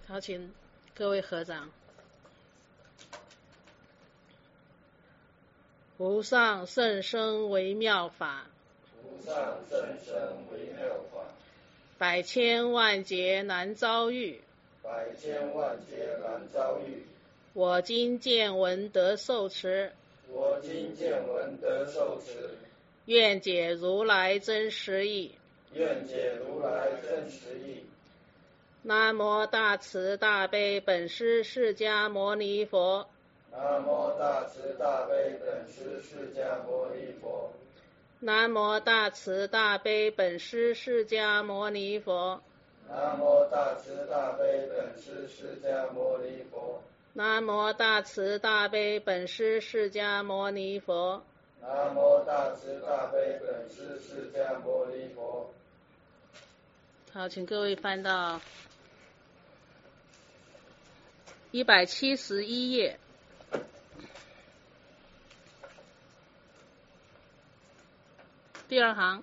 好，请各位合掌。无上甚深微妙法， 无上甚深微妙法， 百千万劫难遭遇， 百千万劫难遭遇。 我今见闻得受持， 我今见闻得受持， 愿解如来真实义。 愿解如来真实义。 南无大慈大悲本师释迦牟尼佛。 南无大慈大悲本师释迦牟尼佛。 南无大慈大悲本师释迦牟尼佛。 南无大慈大悲本师释迦牟尼佛。 南无大慈大悲本师释迦牟尼佛。 南无大慈大悲本师释迦牟尼佛。 好，请各位翻到171页。第二行。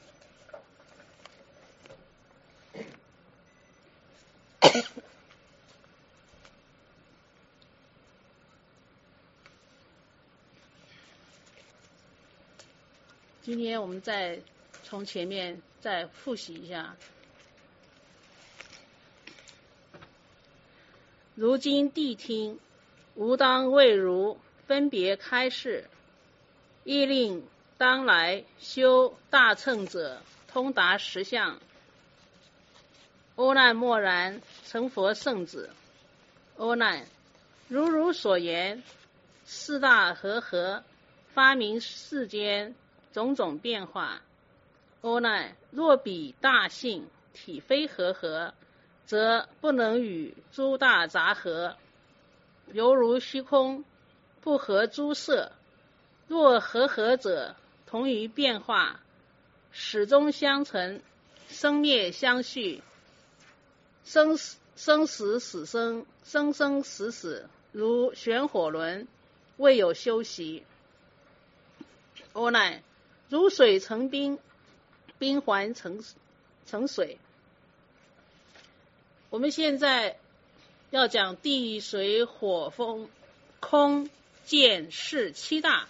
今天我们再从前面再复习一下。如今谛听，吾当为汝分别开示，亦令当来修大乘者通达实相。阿难默然，成佛圣子。阿难，如汝所言，四大和合，发明世间种种变化。阿难，若彼大性体非和合，则不能与诸大杂合，犹如虚空，不合诸色。若和合者，同于变化，始终相承，生灭相续，生死死生，生生死死，如旋火轮，未有休息。阿难，如水成冰，冰还成水。我们现在要讲地水火风空见识七大。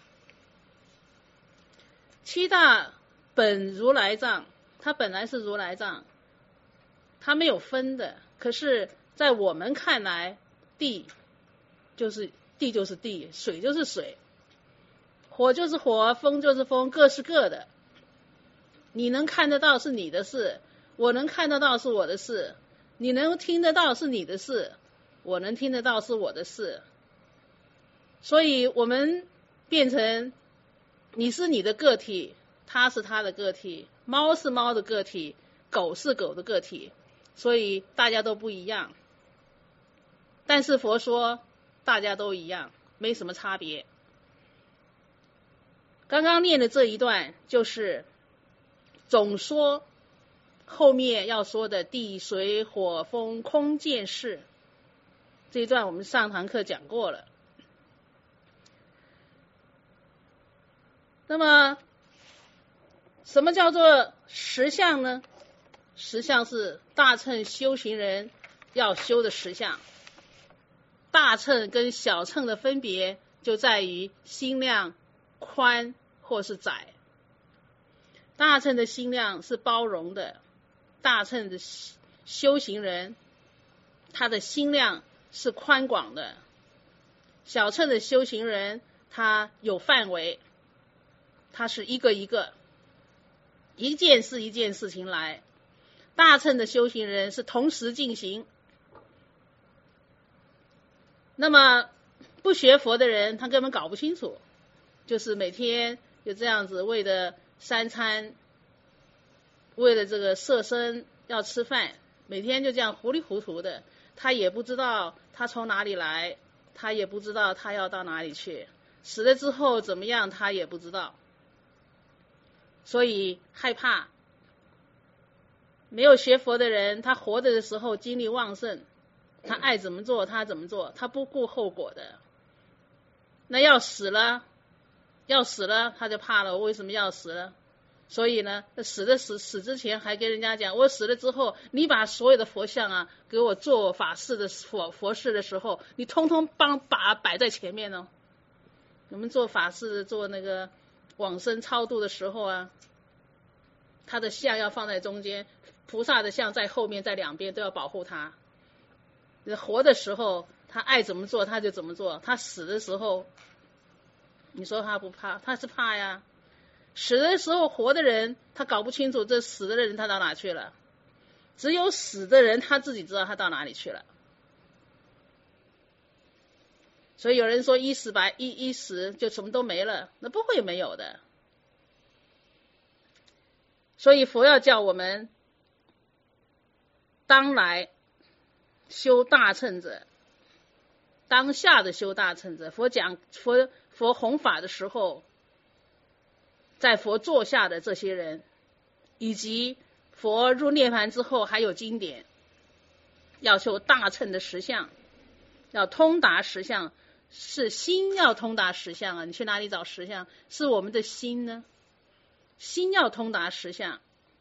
七大本如来藏，它本来是如来藏，它没有分的。可是在我们看来，地就是地，水就是水，火就是火，风就是风，各是各的。你能看得到是你的事，我能看得到是我的事，你能听得到是你的事，我能听得到是我的事。所以我们变成你是你的个体，他是他的个体，猫是猫的个体，狗是狗的个体，所以大家都不一样。但是佛说大家都一样，没什么差别。刚刚念的这一段就是总说后面要说的地水火风空见识，这一段我们上堂课讲过了。那么什么叫做实相呢？实相是大乘修行人要修的实相。大乘跟小乘的分别就在于心量宽或是窄。大乘的心量是包容的，大乘的修行人他的心量是宽广的，小乘的修行人他有范围，他是一个一件事一件事情来。大乘的修行人是同时进行。那么不学佛的人他根本搞不清楚，就是每天就这样子为了三餐，为了这个色身要吃饭，每天就这样糊里糊涂的，他也不知道他从哪里来，他也不知道他要到哪里去，死了之后怎么样他也不知道，所以害怕。没有学佛的人，他活着的时候精力旺盛，他爱怎么做他怎么做，他不顾后果的。那要死了他就怕了，为什么要死了？ 所以呢，死之前还跟人家讲，我死了之后，你把所有的佛像啊，给我做法事的佛事的时候，你通通摆在前面哦。我们做法事做那个往生超度的时候啊，他的像要放在中间，菩萨的像在后面，在两边都要保护他。活的时候他爱怎么做他就怎么做，他死的时候你说他不怕，他是怕呀。死的时候活的人他搞不清楚这死的人他到哪去了，只有死的人他自己知道他到哪里去了。所以有人说一死就什么都没了，那不会没有的。所以佛要叫我们当来修大乘者，当下的修大乘者。佛弘法的时候，在佛座下的这些人，以及佛入涅槃之后还有经典，要修大乘的实相，要通达实相，是心要通达实相啊！你去哪里找实相？是我们的心呢？心要通达实相。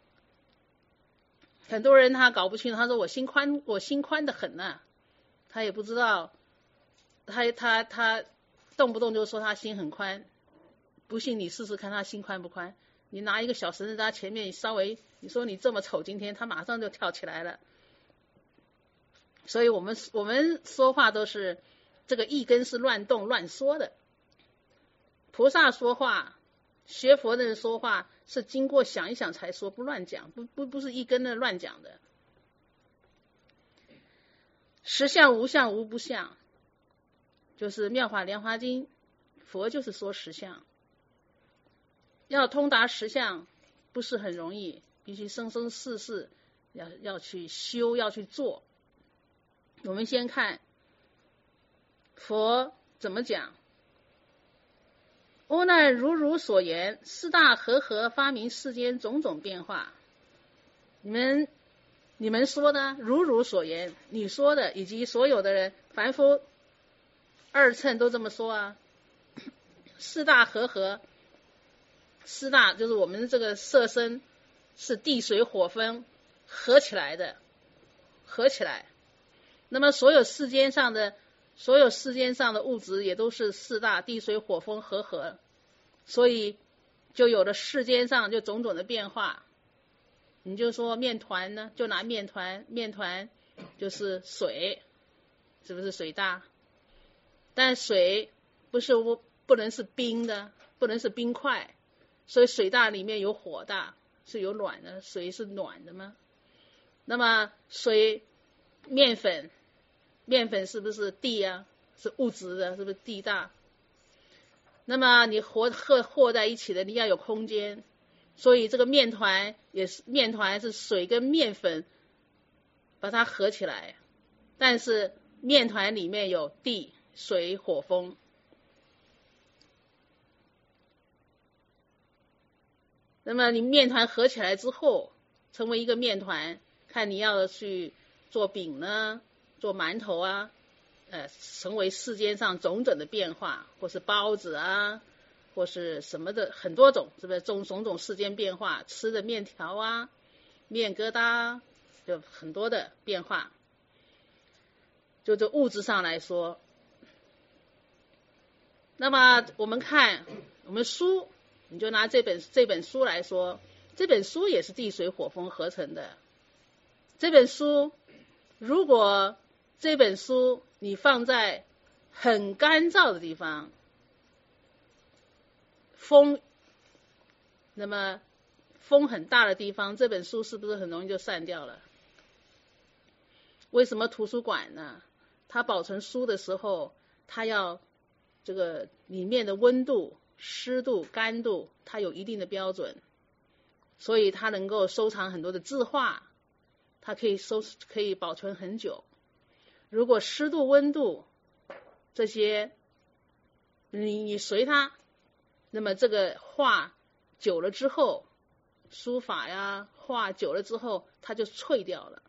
很多人他搞不清楚，他说我心宽的很啊，他也不知道，他动不动就说他心很宽，不信你试试看他心宽不宽。你拿一个小绳子在他前面，稍微你说你这么丑，今天他马上就跳起来了。所以我们说话都是这个一根是乱动乱说的。菩萨说话，学佛的人说话是经过想一想才说，不乱讲，不是一根的乱讲的。实相无相无不相，就是妙法莲华经，佛就是说实相。要通达实相不是很容易，必须生生世世要去修，要去做。我们先看佛怎么讲。阿难如所言，四大和合发明世间种种变化。你们说的如所言，你说的以及所有的人，凡夫二乘都这么说啊。四大和合，四大就是我们这个色身是地水火风合起来的，合起来。那么所有世间上的物质也都是四大地水火风合，所以就有了世间上就种种的变化。你就说面团呢，就拿面团就是水，是不是水大？但水不能是冰的，不能是冰块，所以水大里面有火大，是有暖的，水是暖的吗？那么面粉是不是地啊？是物质的，是不是地大？那么你和在一起的，你要有空间，所以这个面团是水跟面粉把它合起来，但是面团里面有地水火风。那么你面团合起来之后成为一个面团，看你要去做饼呢，做馒头啊，成为世间上种种的变化，或是包子啊，或是什么的很多种，是不是种种世间变化？吃的面条啊，面疙瘩啊，有很多的变化。就这物质上来说，那么我们看我们书，你就拿这本书来说，这本书也是地水火风合成的。这本书如果这本书你放在很干燥的地方，那么风很大的地方，这本书是不是很容易就散掉了？为什么图书馆呢？它保存书的时候，它要这个里面的温度、湿度、干度，它有一定的标准，所以它能够收藏很多的字画，它可以保存很久。如果湿度、温度这些你随它，那么这个画久了之后，书法呀画久了之后，它就脆掉了。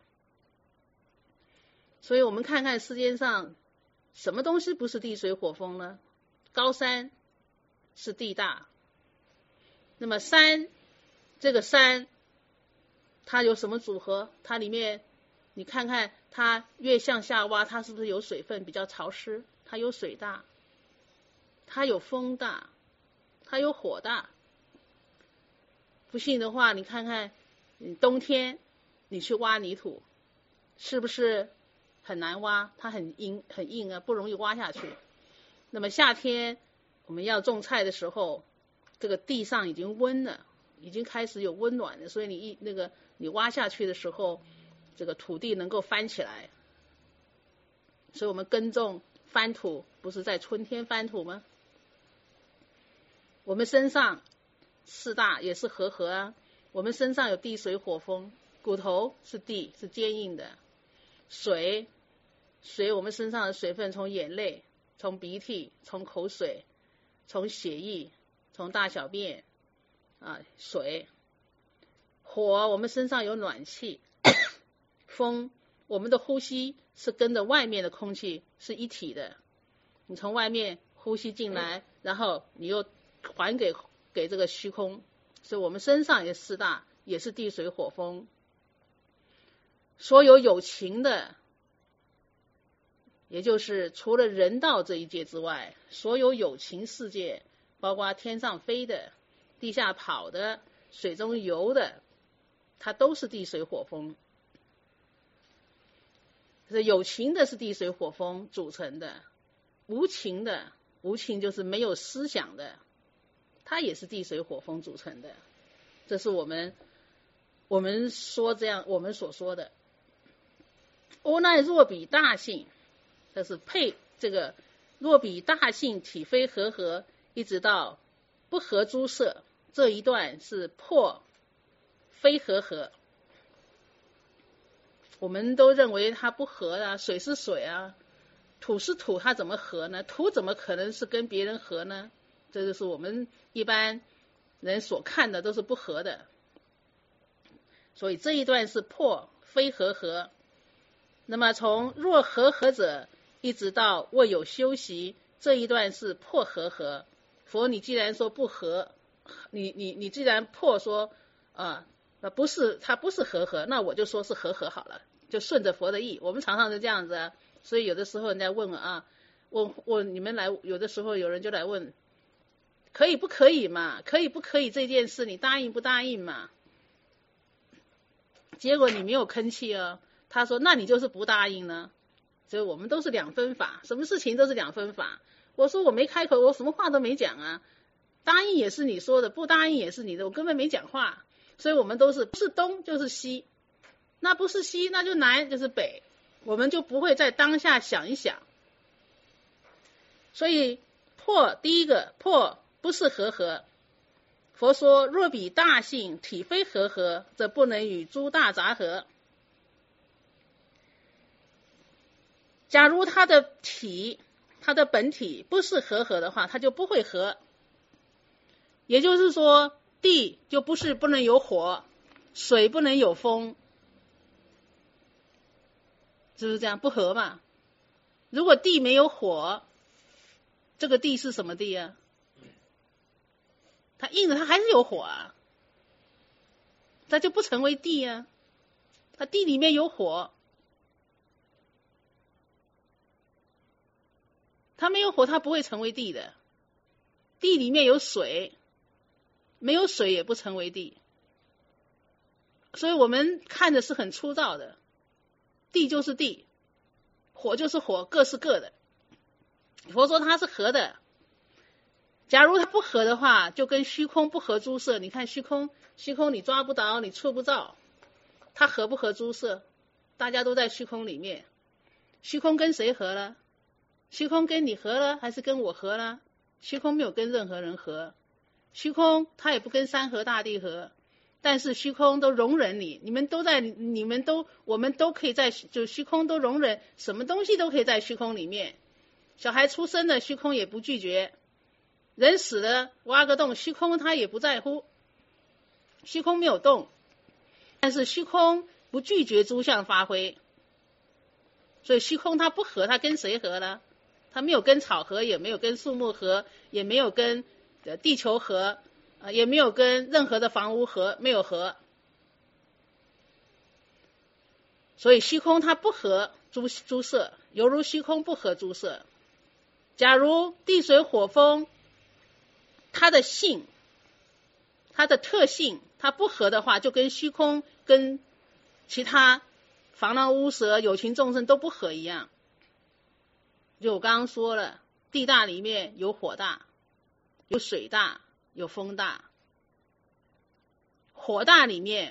所以我们看看世界上什么东西不是地水火风呢？高山是地大，那么山这个山它有什么组合？它里面你看看，它越向下挖，它是不是有水分比较潮湿？它有水大，它有风大，它有火大。不信的话，你看看，冬天你去挖泥土，是不是很难挖？它很硬啊，不容易挖下去。那么夏天我们要种菜的时候，这个地上已经温了，已经开始有温暖了，所以你挖下去的时候，这个土地能够翻起来。所以我们耕种翻土，不是在春天翻土吗？我们身上四大也是和合啊，我们身上有地水火风，骨头是地，是坚硬的。水我们身上的水分从眼泪，从鼻涕，从口水，从血液，从大小便水。火我们身上有暖气。风我们的呼吸是跟着外面的空气是一体的，你从外面呼吸进来，然后你又还给这个虚空，所以我们身上也四大，也是地水火风。所有情的，也就是除了人道这一界之外，所有有情世界，包括天上飞的、地下跑的、水中游的，它都是地水火风。有情的是地水火风组成的，无情就是没有思想的，它也是地水火风组成的。这是我们说这样我们所说的。阿难若比大性，这是配这个若比大性体非和合，一直到不合诸色，这一段是破非和合。我们都认为它不合啊，水是水啊，土是土，它怎么合呢？土怎么可能是跟别人合呢？这就是我们一般人所看的都是不合的。所以这一段是破非和合。那么从若和合者一直到未有修习，这一段是破和合。佛你既然说不合，你既然破说不是，它不是和合，那我就说是和合好了，就顺着佛的意。我们常常是这样子啊，所以有的时候人家问问你们来，有的时候有人就来问，可以不可以嘛？可以不可以这件事，你答应不答应嘛？结果你没有吭气哦，他说那你就是不答应呢。所以我们都是两分法，什么事情都是两分法。我说我没开口，我什么话都没讲啊，答应也是你说的，不答应也是你的，我根本没讲话。所以我们都是不是东就是西，那不是西那就南就是北，我们就不会在当下想一想。所以第一个破不是和合。佛说若比大性体非和合，则不能与诸大杂合。假如它的本体不是和合的话，它就不会合。也就是说，地就不能有火，水不能有风，是不是这样？不合嘛。如果地没有火，这个地是什么地啊？它硬的，它还是有火啊，它就不成为地啊。它地里面有火，它没有火，它不会成为地的。地里面有水，没有水也不成为地。所以我们看的是很粗糙的，地就是地，火就是火，各是各的。佛说它是合的。假如它不合的话，就跟虚空不合诸色。你看虚空你抓不着，你触不着，它合不合诸色？大家都在虚空里面，虚空跟谁合了？虚空跟你合了，还是跟我合了？虚空没有跟任何人合，虚空它也不跟山河大地合，但是虚空都容忍你，我们都可以在就虚空都容忍，什么东西都可以在虚空里面。小孩出生了，虚空也不拒绝。人死了，挖个洞，虚空他也不在乎，虚空没有动，但是虚空不拒绝诸相发挥，所以虚空它不合，它跟谁合了？它没有跟草合，也没有跟树木合，也没有跟地球合， 也没有跟任何的房屋合，没有合。所以虚空它不合诸色，犹如虚空不合诸色。假如地水火风它的性，它的特性它不合的话，就跟虚空跟其他防狼污蛇有情众生都不合一样。就我刚刚说了，地大里面有火大，有水大，有风大。火大里面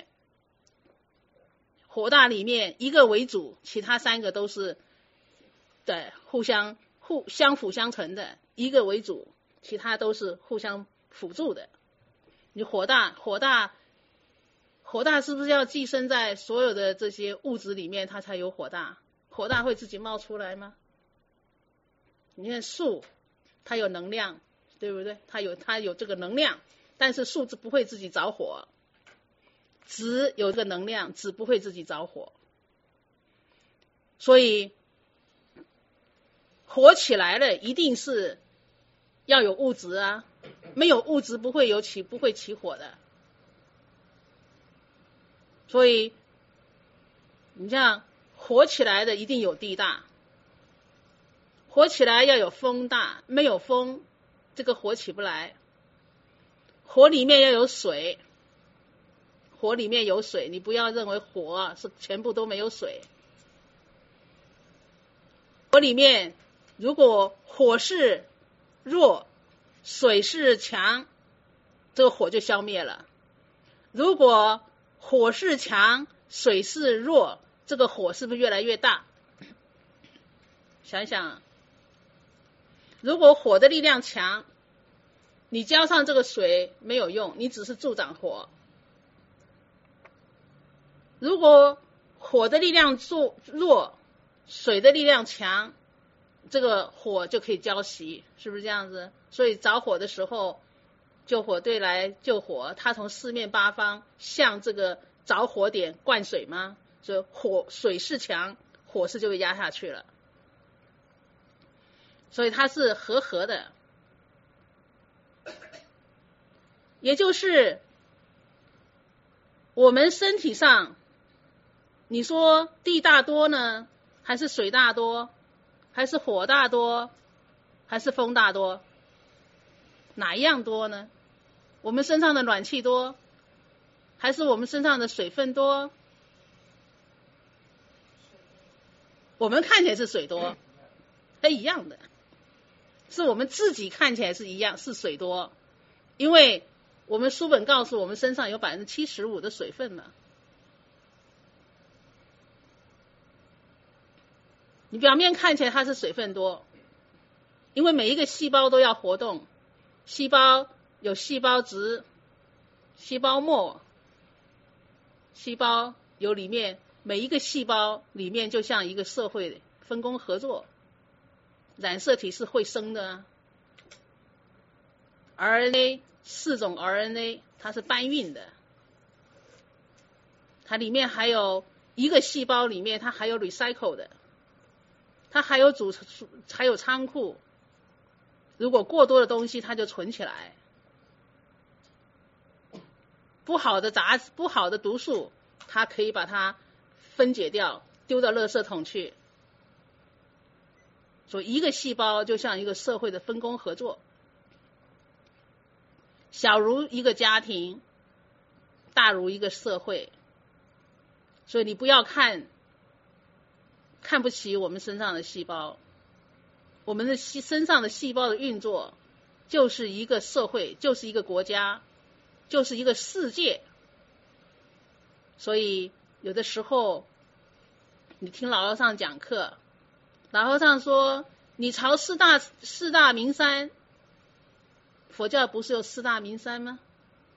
一个为主，其他三个都是对相辅相成的，一个为主，其他都是互相辅助的。你火大是不是要寄生在所有的这些物质里面，它才有火大？火大会自己冒出来吗？你看树，它有能量，对不对？它有这个能量，但是树不会自己着火。纸有这个能量，纸不会自己着火。所以火起来了，一定是要有物质啊，没有物质不会起火的。所以你像火起来的一定有地大，火起来要有风大，没有风这个火起不来。火里面要有水，火里面有水，你不要认为火是全部都没有水。火里面如果火是弱，水是强，这个火就消灭了。如果火是强，水是弱，这个火是不是越来越大？想想，如果火的力量强，你浇上这个水没有用，你只是助长火。如果火的力量弱，水的力量强，这个火就可以浇熄，是不是这样子？所以着火的时候，救火队来救火，他从四面八方向这个着火点灌水吗？所以水势强，火势就被压下去了。所以它是合的，也就是我们身体上，你说地大多呢，还是水大多，还是火大多，还是风大多？哪一样多呢？我们身上的暖气多，还是我们身上的水分多？我们看起来是水多，它一样的，是我们自己看起来是一样，是水多，因为我们书本告诉我们身上有75%的水分嘛。你表面看起来它是水分多，因为每一个细胞都要活动，细胞有细胞质、细胞膜，细胞有里面每一个细胞里面就像一个社会分工合作，染色体是会生的啊。RNA 4种 RNA 它是搬运的，它里面还有一个细胞里面它还有 recycle 的，它还有仓库，如果过多的东西它就存起来，不好的毒素它可以把它分解掉，丢到垃圾桶去。所以一个细胞就像一个社会的分工合作，小如一个家庭，大如一个社会。所以你不要看不起我们身上的细胞，我们的身上的细胞的运作就是一个社会，就是一个国家，就是一个世界。所以有的时候你听老和尚讲课，老和尚说你朝四大名山，佛教不是有4大名山吗？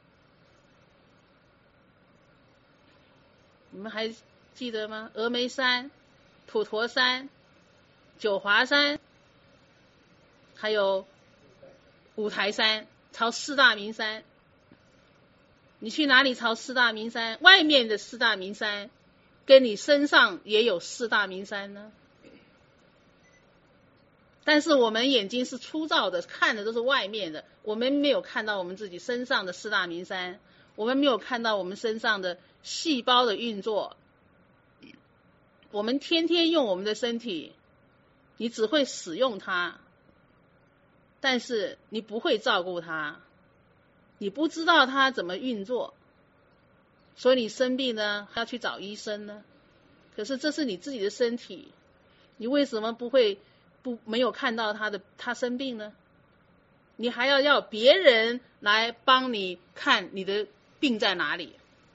你们还记得吗？峨眉山、普陀山、九华山，还有五台山，朝4大名山。你去哪里朝4大名山？外面的4大名山跟你身上也有4大名山呢。 但是我们眼睛是粗糙的，看的都是外面的，我们没有看到我们自己身上的四大名山，我们没有看到我们身上的细胞的运作。我们天天用我们的身体，你只会使用它，但是你不会照顾它，你不知道它怎么运作，所以你生病呢还要去找医生呢。可是这是你自己的身体，你为什么没有看到他生病呢？你还要别人来帮你看你的病在哪里。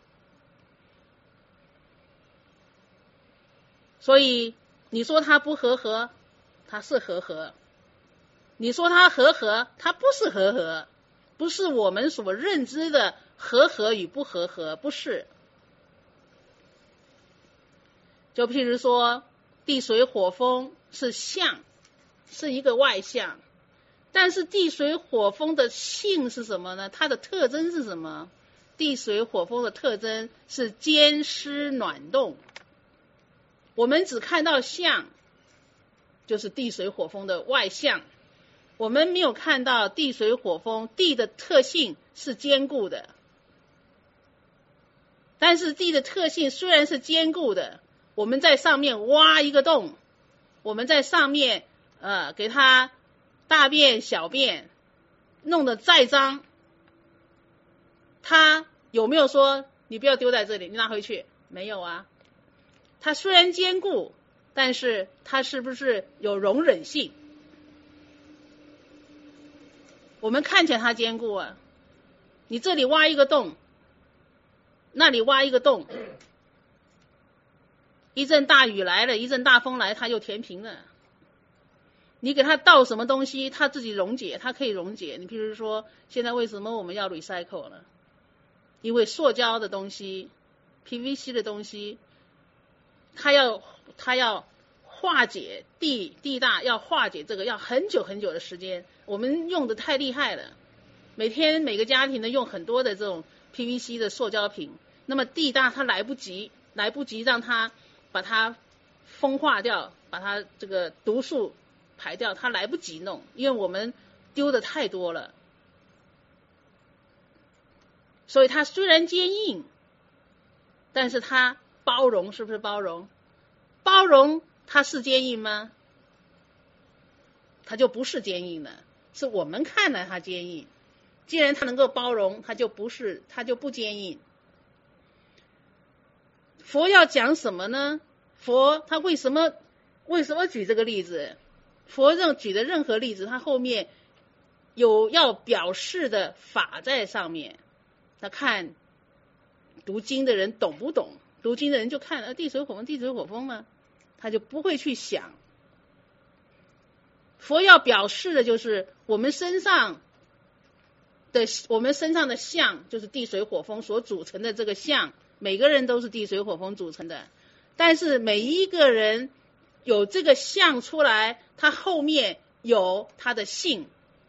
所以你说他不和合，他是和合；你说他和合，他不是和合，不是我们所认知的和合与不和合，不是。就譬如说地水火风是相，是一个外相，但是地水火风的性是什么呢？它的特征是什么？地水火风的特征是坚湿暖动。我们只看到相，就是地水火风的外相，我们没有看到地水火风，地的特性是坚固的。但是地的特性虽然是坚固的，我们在上面挖一个洞，我们在上面给它大便小便弄得再脏，它有没有说你不要丢在这里，你拿回去？没有啊。它虽然坚固，但是它是不是有容忍性？我们看起来它坚固啊，你这里挖一个洞，那里挖一个洞，一阵大雨来了，一阵大风来，它就填平了。你给它倒什么东西，它自己溶解，它可以溶解。你譬如说，现在为什么我们要 recycle 呢？因为塑胶的东西 PVC 的东西，它要化解地大，要化解这个要很久很久的时间。我们用的太厉害了，每天每个家庭呢用很多的这种 PVC 的塑胶瓶，那么地大它来不及让它把它风化掉，把它这个毒素排掉，它来不及弄，因为我们丢的太多了。所以它虽然坚硬，但是它包容，是不是包容？包容它是坚硬吗？它就不是坚硬的，是我们看来它坚硬。既然它能够包容，它就不坚硬。佛要讲什么呢？佛他为什么举这个例子？佛举的任何例子，他后面有要表示的法在上面。他看读经的人懂不懂？读经的人就看地水火风，地水火风嘛，他就不会去想。佛要表示的就是我们身上的相，就是地水火风所组成的这个相，每个人都是地水火风组成的，但是每一个人有这个相出来，他后面有他的性，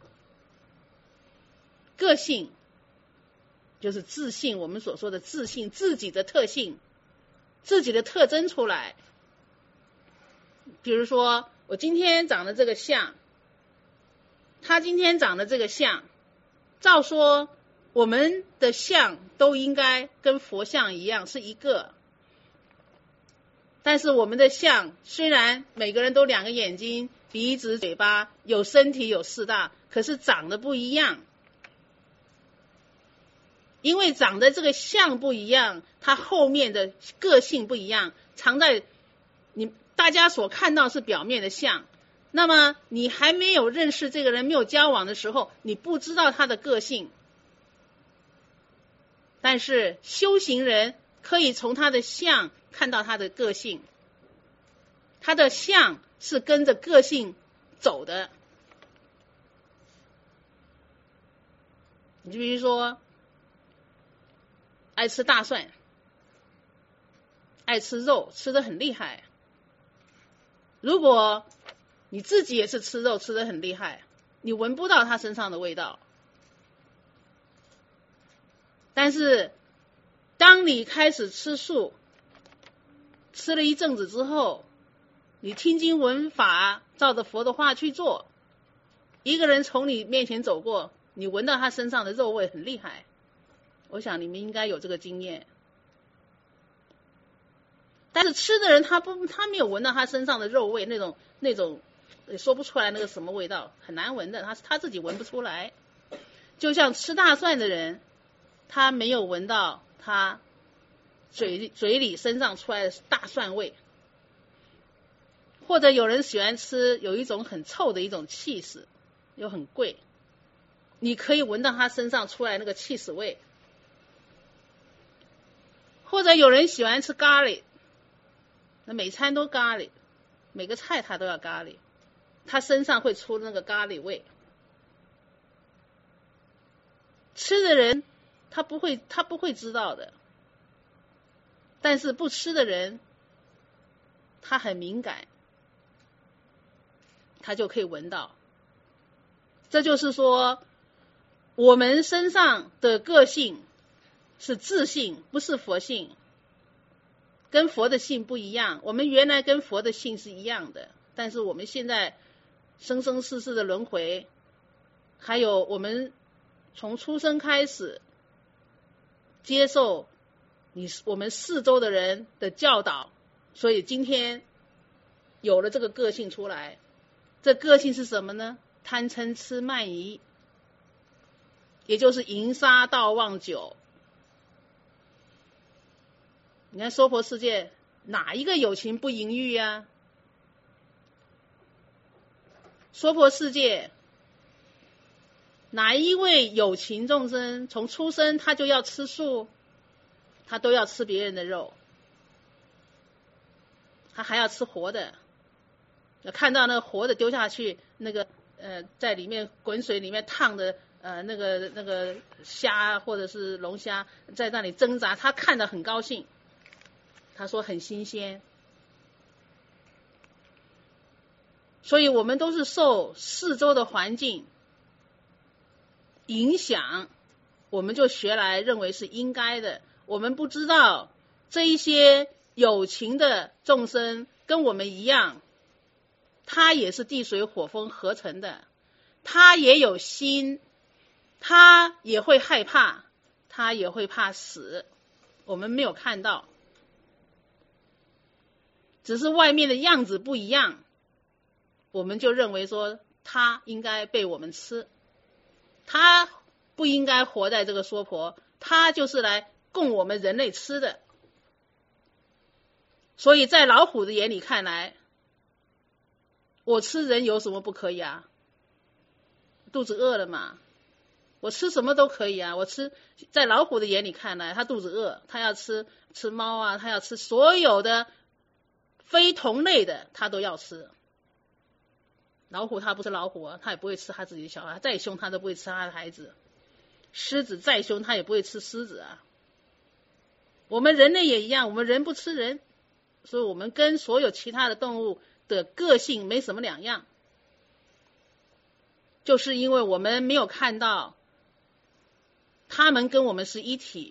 个性就是自性，我们所说的自性，自己的特性，自己的特征出来。比如说我今天长的这个相，他今天长的这个相，照说我们的相都应该跟佛像一样是一个，但是我们的相虽然每个人都两个眼睛、鼻子、嘴巴，有身体有四大，可是长得不一样。因为长得这个相不一样，它后面的个性不一样，藏在大家所看到是表面的相，那么你还没有认识这个人，没有交往的时候，你不知道他的个性。但是修行人可以从他的相看到他的个性，他的相是跟着个性走的。你就比如说爱吃大蒜，爱吃肉，吃得很厉害。如果你自己也是吃肉吃得很厉害，你闻不到他身上的味道。但是当你开始吃素，吃了一阵子之后， 你听经闻法，照着佛的话去做，一个人从你面前走过，你闻到他身上的肉味很厉害，我想你们应该有这个经验。但是吃的人他没有闻到他身上的肉味，那种说不出来那个什么味道，很难闻的，他自己闻不出来。就像吃大蒜的人，他没有闻到他嘴里身上出来的大蒜味。或者有人喜欢吃有一种很臭的一种气死，又很贵，你可以闻到他身上出来那个气死味。或者有人喜欢吃咖喱，那每餐都咖喱，每个菜他都要咖喱，他身上会出那个咖喱味。吃的人他不会知道的，但是不吃的人他很敏感，他就可以闻到。这就是说，我们身上的个性是自性，不是佛性，跟佛的性不一样。我们原来跟佛的性是一样的，但是我们现在生生世世的轮回，还有我们从出生开始接受我们四周的人的教导，所以今天有了这个个性出来。这个性是什么呢？贪嗔痴慢疑，也就是淫杀盗妄酒。你看娑婆世界哪一个有情不淫欲啊？娑婆世界哪一位有情众生从出生他就要吃素，他都要吃别人的肉，他还要吃活的，看到那个活的丢下去，那个在里面滚水里面烫的那个虾或者是龙虾在那里挣扎，他看得很高兴，他说很新鲜。所以我们都是受四周的环境影响，我们就学来认为是应该的。我们不知道这一些有情的众生跟我们一样，他也是地水火风合成的，他也有心，他也会害怕，他也会怕死，我们没有看到，只是外面的样子不一样，我们就认为说他应该被我们吃，他不应该活在这个娑婆，他就是来供我们人类吃的。所以在老虎的眼里看来，我吃人有什么不可以啊？肚子饿了嘛，我吃什么都可以啊。在老虎的眼里看来，他肚子饿，他要吃猫啊，他要吃所有的非同类的，他都要吃。老虎他不是老虎啊，他也不会吃他自己的小孩，再凶他都不会吃他的孩子。狮子再凶他也不会吃狮子啊。我们人类也一样，我们人不吃人，所以我们跟所有其他的动物的个性没什么两样，就是因为我们没有看到他们跟我们是一体，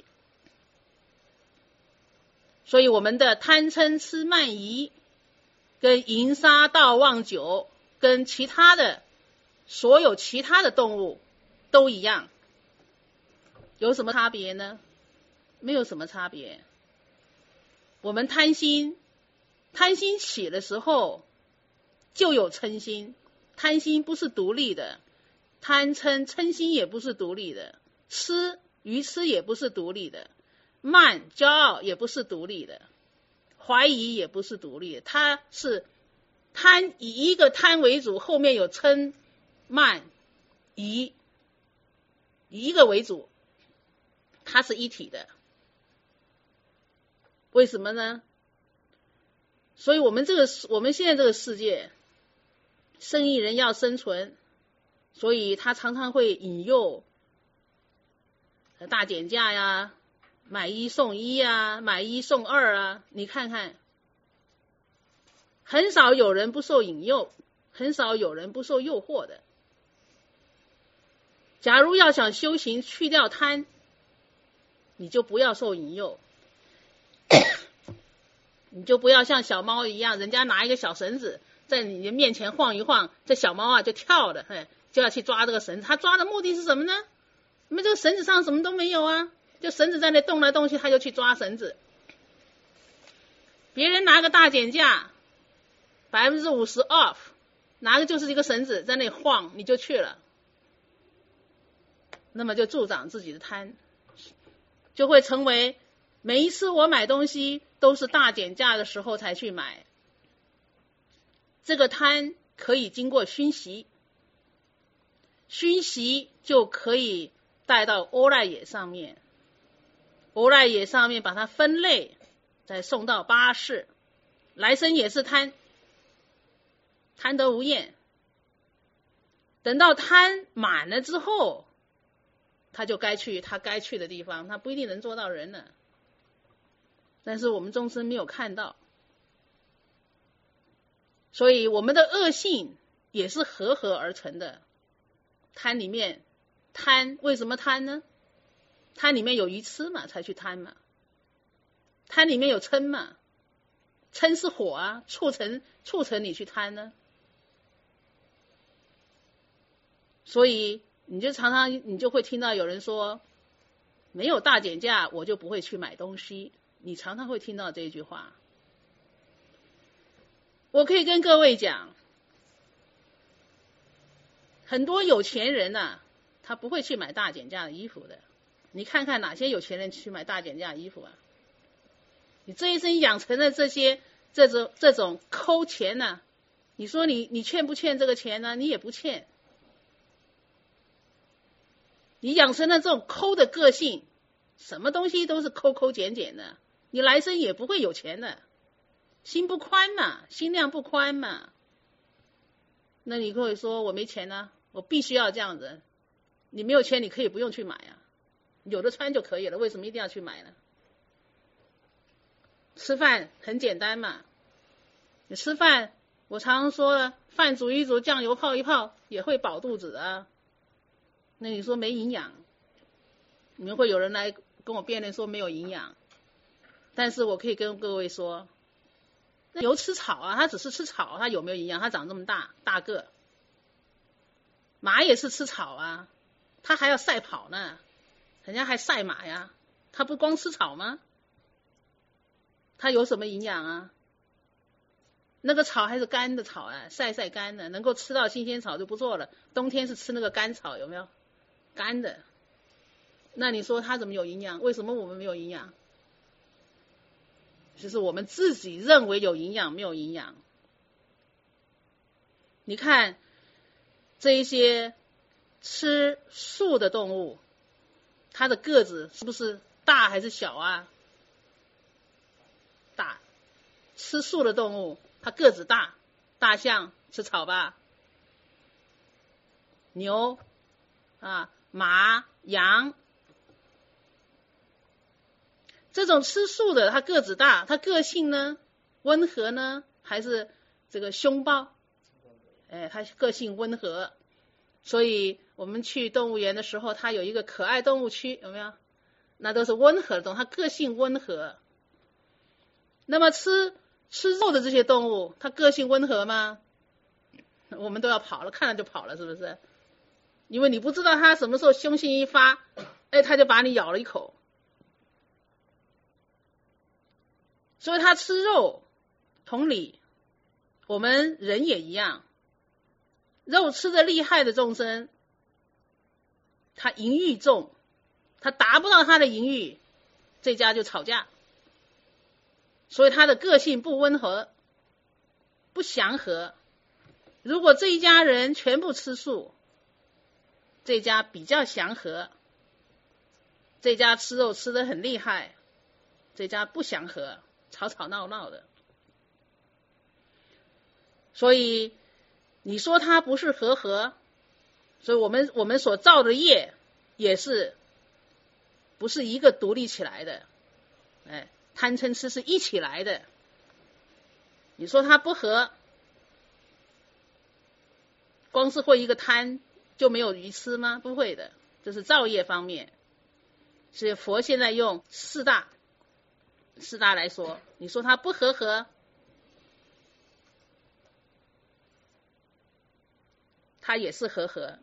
所以我们的贪嗔痴慢疑跟淫杀盗妄酒跟其他的所有其他的动物都一样，有什么差别呢？没有什么差别。我们贪心起的时候就有嗔心，贪心不是独立的，嗔心也不是独立的，愚痴也不是独立的，慢骄傲也不是独立的，怀疑也不是独立的，它是贪，以一个贪为主，后面有嗔慢疑，以一个为主，它是一体的。为什么呢？所以我们现在这个世界，生意人要生存，所以他常常会引诱大减价呀，买一送一呀，买一送二啊。你看看，很少有人不受引诱，很少有人不受诱惑的。假如要想修行去掉贪，你就不要受引诱。 你就不要像小猫一样，人家拿一个小绳子在你的面前晃一晃，这小猫啊就跳了，就要去抓这个绳子。它抓的目的是什么呢？因为这个绳子上什么都没有啊，就绳子在那动来动去，它就去抓绳子。别人拿个大减价50% off， 拿个就是一个绳子在那里晃，你就去了，那么就助长自己的贪，就会成为每一次我买东西都是大减价的时候才去买。这个贪可以经过熏习，熏习就可以带到欧赖耶上面，欧赖耶上面把它分类，再送到八识，来生也是贪，贪得无厌。等到贪满了之后，他就该去他该去的地方，他不一定能做到人了。但是我们众生没有看到，所以我们的恶性也是合而成的。贪里面，贪为什么贪呢？贪里面有愚痴嘛，才去贪嘛。贪里面有嗔嘛，嗔是火啊，促成你去贪呢。所以你就常常你就会听到有人说，没有大减价我就不会去买东西，你常常会听到这句话。我可以跟各位讲，很多有钱人啊，他不会去买大减价的衣服的。你看看哪些有钱人去买大减价的衣服啊？你这一生养成了这种抠钱呢，你说你欠不欠这个钱呢？你也不欠。你养成了这种抠的个性，什么东西都是抠减的，你来生也不会有钱的。心不宽嘛，心量不宽嘛。那你可以说我没钱啊，我必须要这样子。你没有钱你可以不用去买啊，有的穿就可以了，为什么一定要去买呢？吃饭很简单嘛，你吃饭我常常说了，饭煮一煮，酱油泡一泡也会饱肚子啊。那你说没营养，你们会有人来跟我辩论说没有营养，但是我可以跟各位说，那牛吃草啊，它只是吃草，它有没有营养？它长这么大个。马也是吃草啊，它还要赛跑呢，人家还赛马呀，它不光吃草吗？它有什么营养啊？那个草还是干的草啊，晒干的，能够吃到新鲜草就不错了。冬天是吃那个干草，有没有？干的。那你说它怎么有营养？为什么我们没有营养？就是我们自己认为有营养，没有营养。你看这一些吃素的动物，它的个子是不是大还是小啊？大。吃素的动物它个子大，大象吃草吧，牛啊、马、羊，这种吃素的它个子大，它个性呢温和呢，还是这个凶暴？它个性温和，所以我们去动物园的时候，它有一个可爱动物区，有没有？那都是温和的动物，它个性温和。那么吃肉的这些动物，它个性温和吗？我们都要跑了，看了就跑了，是不是？因为你不知道它什么时候凶性一发，它就把你咬了一口。所以它吃肉，同理，我们人也一样。肉吃的厉害的众生，他淫欲重，他达不到他的淫欲，这家就吵架。所以他的个性不温和，不祥和。如果这一家人全部吃素，这家比较祥和，这家吃肉吃得很厉害，这家不祥和，吵吵闹闹的。所以你说它不是和，所以我们所造的业也是不是一个独立起来的，贪嗔痴是一起来的。你说它不和，光是会一个贪就没有愚痴吗？不会的，这是造业方面。所以佛现在用四大四大来说，你说它不和合，它也是和合。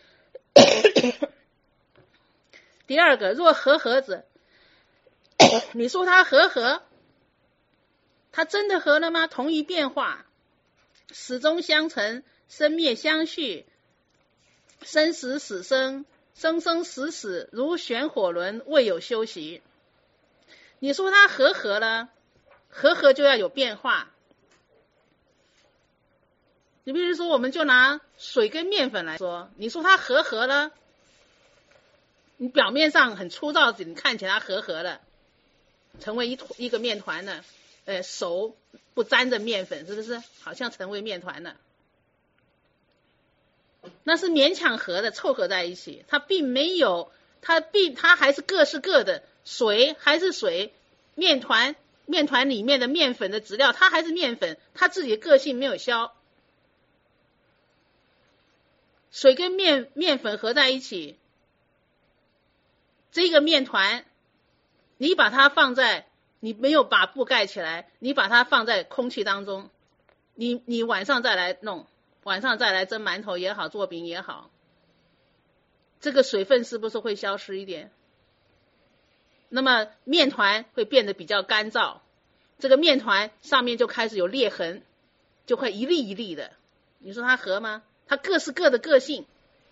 第二个，若和合者，你说它和合，它真的合了吗？同一变化，始终相承，生灭相续，生死死生，生生死死，如旋火轮，未有休息。你说它和合了，和合就要有变化。你比如说，我们就拿水跟面粉来说，你说它和合了，你表面上很粗糙，你看起来它和合了，成为一个面团了，手不沾着面粉，是不是好像成为面团了？那是勉强合的，凑合在一起，它并没有，它还是各是各的，水还是水，面团里面的面粉的质料，它还是面粉，它自己的个性没有消。水跟面粉合在一起，这个面团，你把它放在，你没有把布盖起来，你把它放在空气当中，你晚上再来弄，晚上再来蒸馒头也好，做饼也好，这个水分是不是会消失一点？那么面团会变得比较干燥，这个面团上面就开始有裂痕，就会一粒一粒的。你说它合吗？它各是各的个性，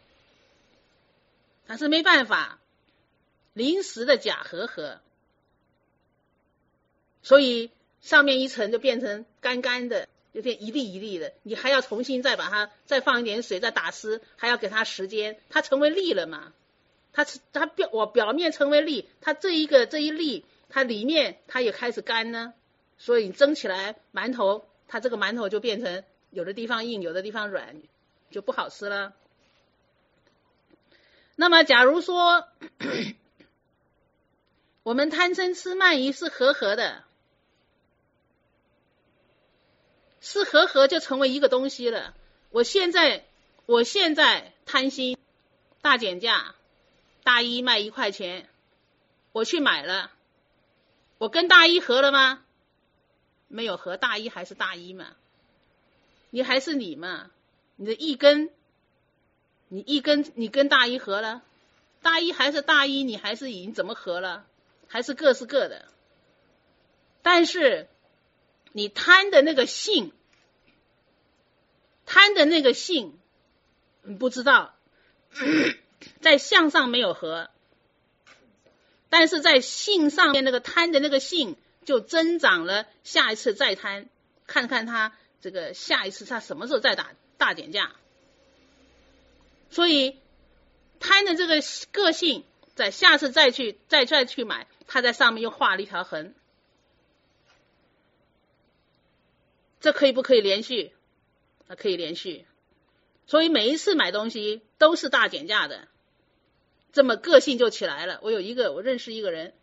但是没办法，临时的假和合，所以上面一层就变成干干的，就变一粒一粒的，你还要重新再把它再放一点水再打湿，还要给它时间，它成为粒了嘛？我表面成为粒，它这一粒，它里面它也开始干呢，所以你蒸起来馒头，它这个馒头就变成有的地方硬，有的地方软，就不好吃了。那么假如说我们贪嗔痴慢疑是和合的，是和合就成为一个东西了。我现在贪心，大减价，大衣卖1块钱，我去买了，我跟大衣合了吗？没有合，大衣还是大衣嘛，你还是你嘛，你的一根，你跟大衣合了，大衣还是大衣，你还是你怎么合了？还是各是各的。但是你贪的那个性，你不知道，在相上没有合，但是在性上面那个贪的那个性就增长了，下一次再贪，看看他这个下一次他什么时候再打大减价。所以贪的这个个性在下次再去买，他在上面又画了一条痕，这可以不可以连续？可以连续。所以每一次买东西都是大减价的，这么个性就起来了。我认识一个人，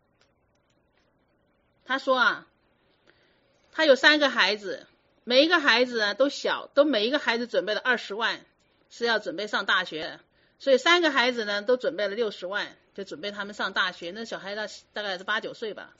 他说啊，他有3个孩子，每一个孩子呢都小，每一个孩子准备了20万，是要准备上大学，所以3个孩子呢都准备了60万，就准备他们上大学。那小孩大概是8、9岁吧。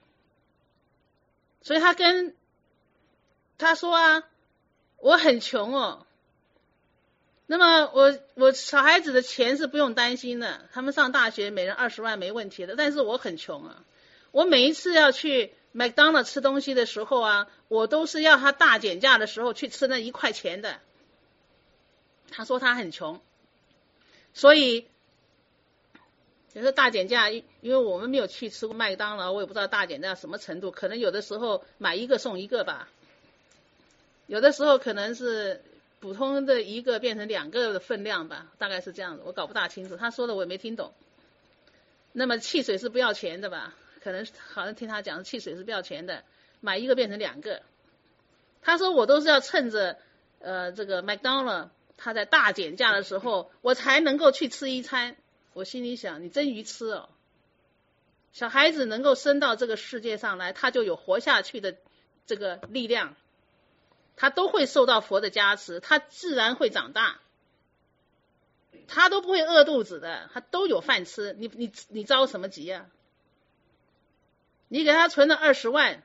所以他说啊，我很穷哦，那么我小孩子的钱是不用担心的，他们上大学每人20万没问题的，但是我很穷啊，我每一次要去麦当劳吃东西的时候啊，我都是要他大减价的时候去吃那1块钱的。他说他很穷，所以有时候大减价，因为我们没有去吃过麦当劳，我也不知道大减价什么程度，可能有的时候买1个送1个吧，有的时候可能是普通的1个变成2个的分量吧，大概是这样的，我搞不大清楚，他说的我也没听懂。那么汽水是不要钱的吧？可能好像听他讲汽水是不要钱的，买1个变成2个。他说我都是要趁着这个麦当劳他在大减价的时候，我才能够去吃一餐。我心里想，你真愚痴哦！小孩子能够生到这个世界上来，他就有活下去的这个力量，他都会受到佛的加持，他自然会长大，他都不会饿肚子的，他都有饭吃，你着什么急啊？ 你给他存了20万，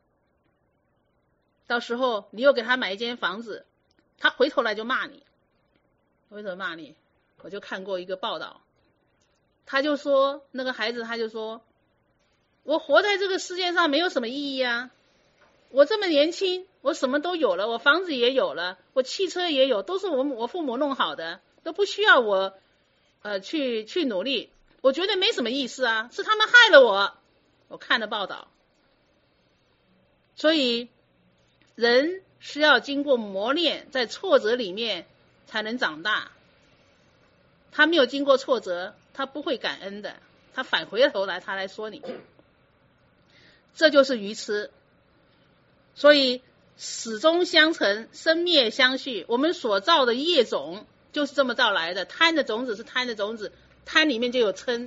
到时候你又给他买一间房子，他回头来就骂你。为什么骂你？我就看过一个报道，他就说那个孩子他就说，我活在这个世界上没有什么意义啊，我这么年轻，我什么都有了，我房子也有了，我汽车也有，都是我父母弄好的，都不需要我去努力，我觉得没什么意思啊，是他们害了我。我看了报道，所以人是要经过磨练，在挫折里面才能长大。他没有经过挫折，他不会感恩的，他返回头来他来说你，这就是愚痴。所以始终相承，生灭相续，我们所造的业种就是这么造来的。贪的种子是贪的种子，贪里面就有嗔，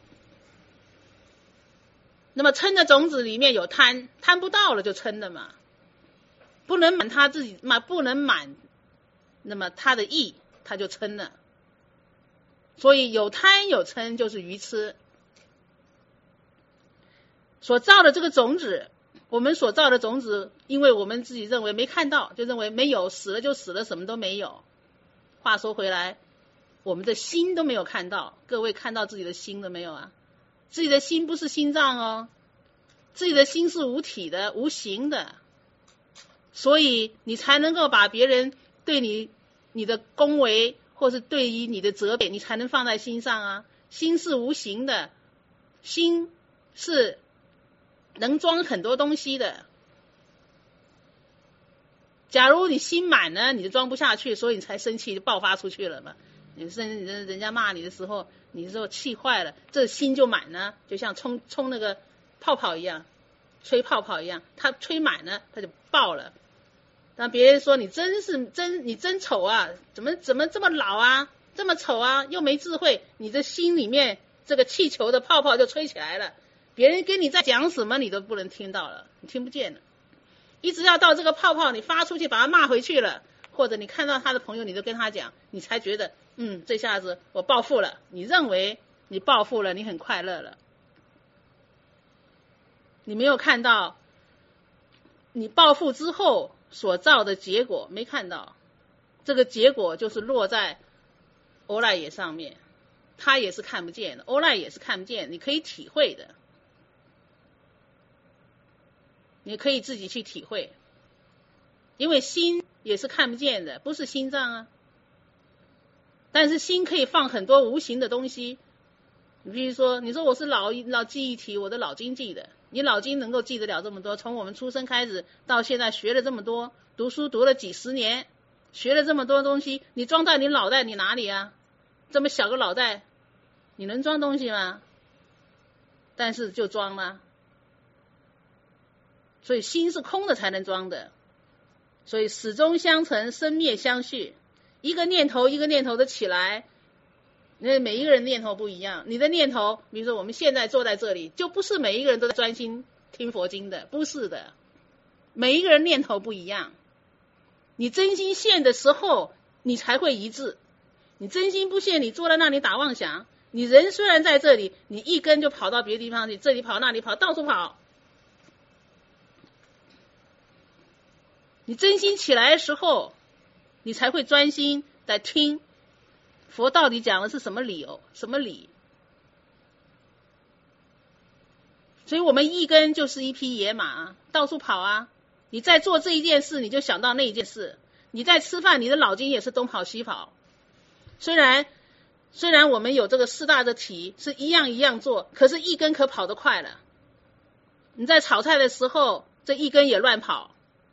那么嗔的种子里面有贪，贪不到了就嗔了嘛，不能满他自己嘛，不能满那么他的意，他就嗔了。所以有贪有嗔就是愚痴。所造的这个种子，我们所造的种子，因为我们自己认为没看到，就认为没有，死了就死了，什么都没有。话说回来，我们的心都没有看到，各位看到自己的心了没有啊？自己的心不是心脏哦，自己的心是无体的、无形的，所以你才能够把别人对你的恭维，或是对于你的责备，你才能放在心上啊。心是无形的，心是能装很多东西的。假如你心满了，你就装不下去，所以你才生气就爆发出去了嘛。你人家骂你的时候，你说气坏了，这心就满了，就像冲那个泡泡一样，吹泡泡一样，它吹满了，它就爆了。当别人说你真丑啊，怎么这么老啊，这么丑啊，又没智慧，你的心里面这个气球的泡泡就吹起来了，别人跟你在讲什么你都不能听到了，你听不见了。一直要到这个泡泡你发出去把他骂回去了，或者你看到他的朋友你都跟他讲，你才觉得这下子我报复了，你认为你报复了，你很快乐了。你没有看到你报复之后所造的结果，没看到，这个结果就是落在欧赖耶上面，他也是看不见的，欧赖也是看不见，你可以体会的，你可以自己去体会，因为心也是看不见的，不是心脏啊，但是心可以放很多无形的东西。你比如说，你说我是脑记忆体，我的脑筋记的，你脑筋能够记得了这么多，从我们出生开始到现在学了这么多，读书读了几十年，学了这么多东西，你装在你脑袋你哪里啊？这么小个脑袋你能装东西吗？但是就装了。所以心是空的才能装的，所以始终相承，生灭相续，一个念头一个念头的起来，那每一个人念头不一样，你的念头，比如说我们现在坐在这里，就不是每一个人都在专心听佛经的，不是的，每一个人念头不一样，你真心现的时候你才会一致，你真心不现，你坐在那里打妄想，你人虽然在这里，你一根就跑到别的地方去，这里跑那里跑，到处跑。你真心起来的时候，你才会专心在听佛到底讲的是什么理由，什么理。所以我们一根就是一匹野马，到处跑啊。你在做这一件事，你就想到那一件事；你在吃饭，你的脑筋也是东跑西跑。虽然我们有这个四大的体是一样一样做，可是一根可跑得快了。你在炒菜的时候，这一根也乱跑。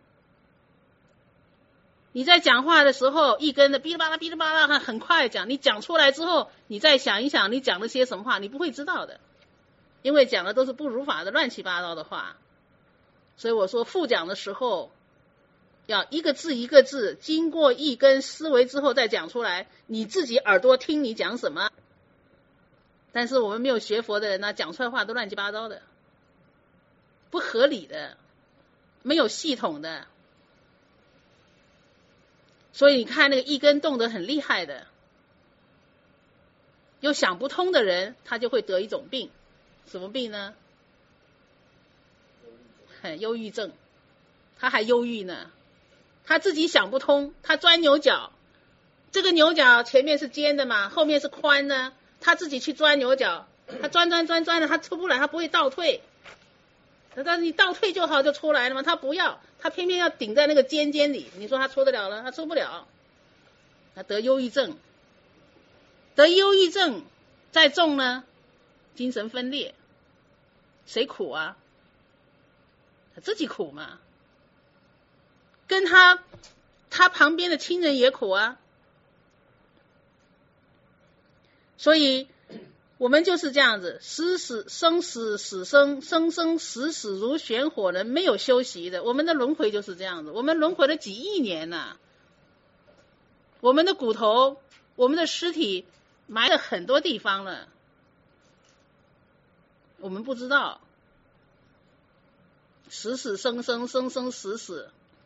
你在讲话的时候，一根的哔哩吧啦哔哩吧啦很快讲，你讲出来之后，你再想一想你讲了些什么话，你不会知道的，因为讲的都是不如法的乱七八糟的话。所以我说复讲的时候要一个字一个字经过一根思维之后再讲出来，你自己耳朵听你讲什么。但是我们没有学佛的人呢，讲出来话都乱七八糟的，不合理的，没有系统的。所以你看那个一根动得很厉害的，又想不通的人，他就会得一种病。什么病呢？ 忧郁症，他还忧郁呢，他自己想不通，他钻牛角，这个牛角前面是尖的嘛，后面是宽的，他自己去钻牛角，他钻了，他出不来，他不会倒退，但是你倒退就好就出来了嘛，他不要，他偏偏要顶在那个尖里，你说他出得了了？他出不了，他得忧郁症，再重呢，精神分裂，谁苦啊？他自己苦嘛，跟他旁边的亲人也苦啊。所以我们就是这样子，死生死生，生生死死如旋火人，没有休息的。我们的轮回就是这样子，我们轮回了几亿年了，我们的骨头，我们的尸体埋了很多地方了，我们不知道，死死生生，生生死死，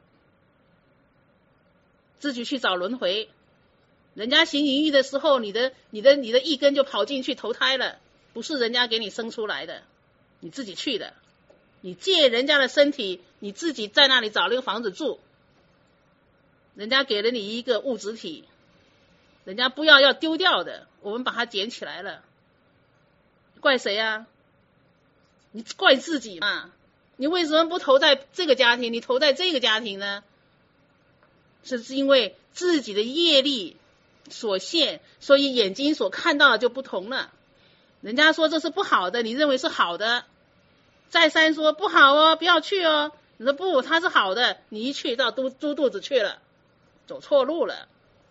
自己去找轮回。人家行淫欲的时候，你的一根就跑进去投胎了，不是人家给你生出来的，你自己去的，你借人家的身体，你自己在那里找了个房子住，人家给了你一个物质体，人家不要丢掉的，我们把它捡起来了，怪谁啊？你怪自己嘛？你为什么不投在这个家庭，你投在这个家庭呢？是因为自己的业力所限，所以眼睛所看到的就不同了。人家说这是不好的，你认为是好的，再三说不好哦，不要去哦，你说不，它是好的，你一去到猪肚子去了，走错路了。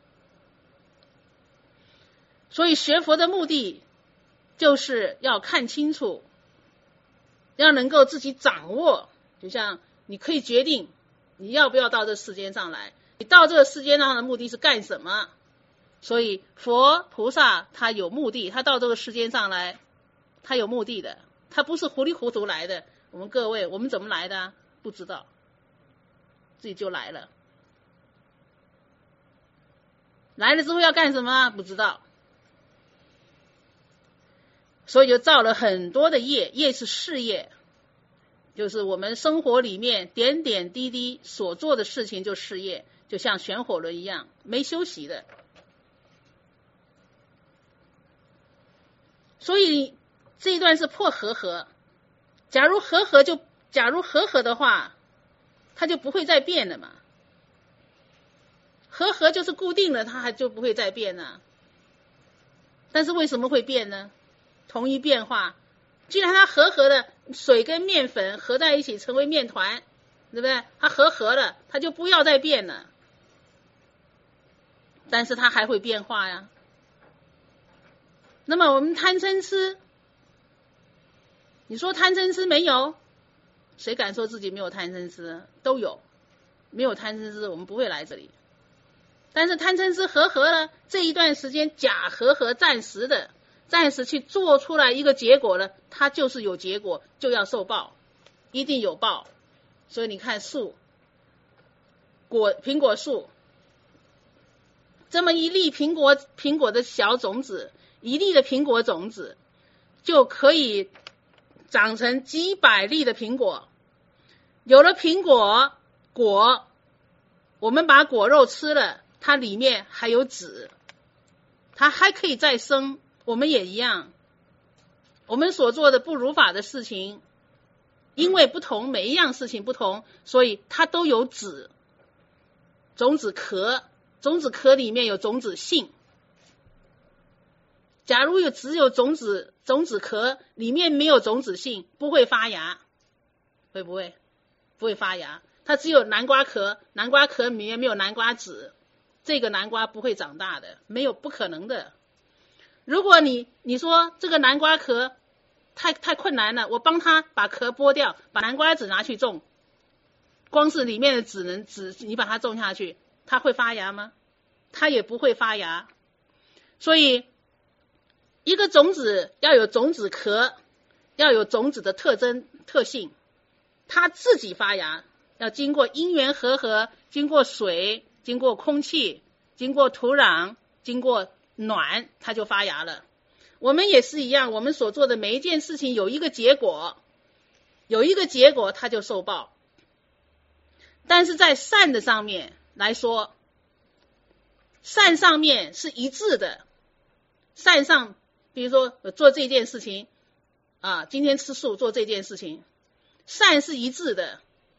所以学佛的目的就是要看清楚，要能够自己掌握，就像你可以决定你要不要到这世间上来，你到这个世间上的目的是干什么。所以佛菩萨他有目的，他到这个世间上来他有目的的，他不是糊里糊涂来的。我们各位，我们怎么来的啊？不知道，自己就来了，来了之后要干什么？不知道，所以就造了很多的业，业是事业，就是我们生活里面点点滴滴所做的事情就事业，就像旋火轮一样，没休息的。所以这一段是破和合，假如和合的话，它就不会再变了嘛。和合就是固定了，它还就不会再变了。但是为什么会变呢？同一变化，既然它和合了，水跟面粉合在一起成为面团，对不对？它和合了，它就不要再变了。但是它还会变化呀。那么我们贪嗔痴，你说贪嗔痴没有？谁敢说自己没有贪嗔痴？都有，没有贪嗔痴我们不会来这里。但是贪嗔痴和合了，这一段时间假和合暂时的，暂时去做出来一个结果了，它就是有结果，就要受报，一定有报。所以你看树，苹果树，这么一粒苹果的小种子，一粒的苹果种子就可以长成几百粒的苹果。有了苹果果，我们把果肉吃了，它里面还有籽，它还可以再生。我们也一样，我们所做的不如法的事情，因为不同，每一样事情不同，所以它都有籽，种子壳，种子壳里面有种子性。假如只有种子壳，里面没有种子性，不会发芽，会不会？不会发芽。它只有南瓜壳，南瓜壳里面没有南瓜籽，这个南瓜不会长大的，没有，不可能的。如果你说这个南瓜壳太困难了，我帮他把壳剥掉，把南瓜籽拿去种，光是里面的籽你把它种下去，它会发芽吗？它也不会发芽。所以一个种子要有种子壳，要有种子的特性，它自己发芽，要经过因缘和合，经过水，经过空气，经过土壤，经过暖，它就发芽了。我们也是一样，我们所做的每一件事情有一个结果， 有一个结果它就受报。但是在善的上面来说，善上面是一致的，善上比如说做这件事情啊，今天吃素做这件事情，善是一致的，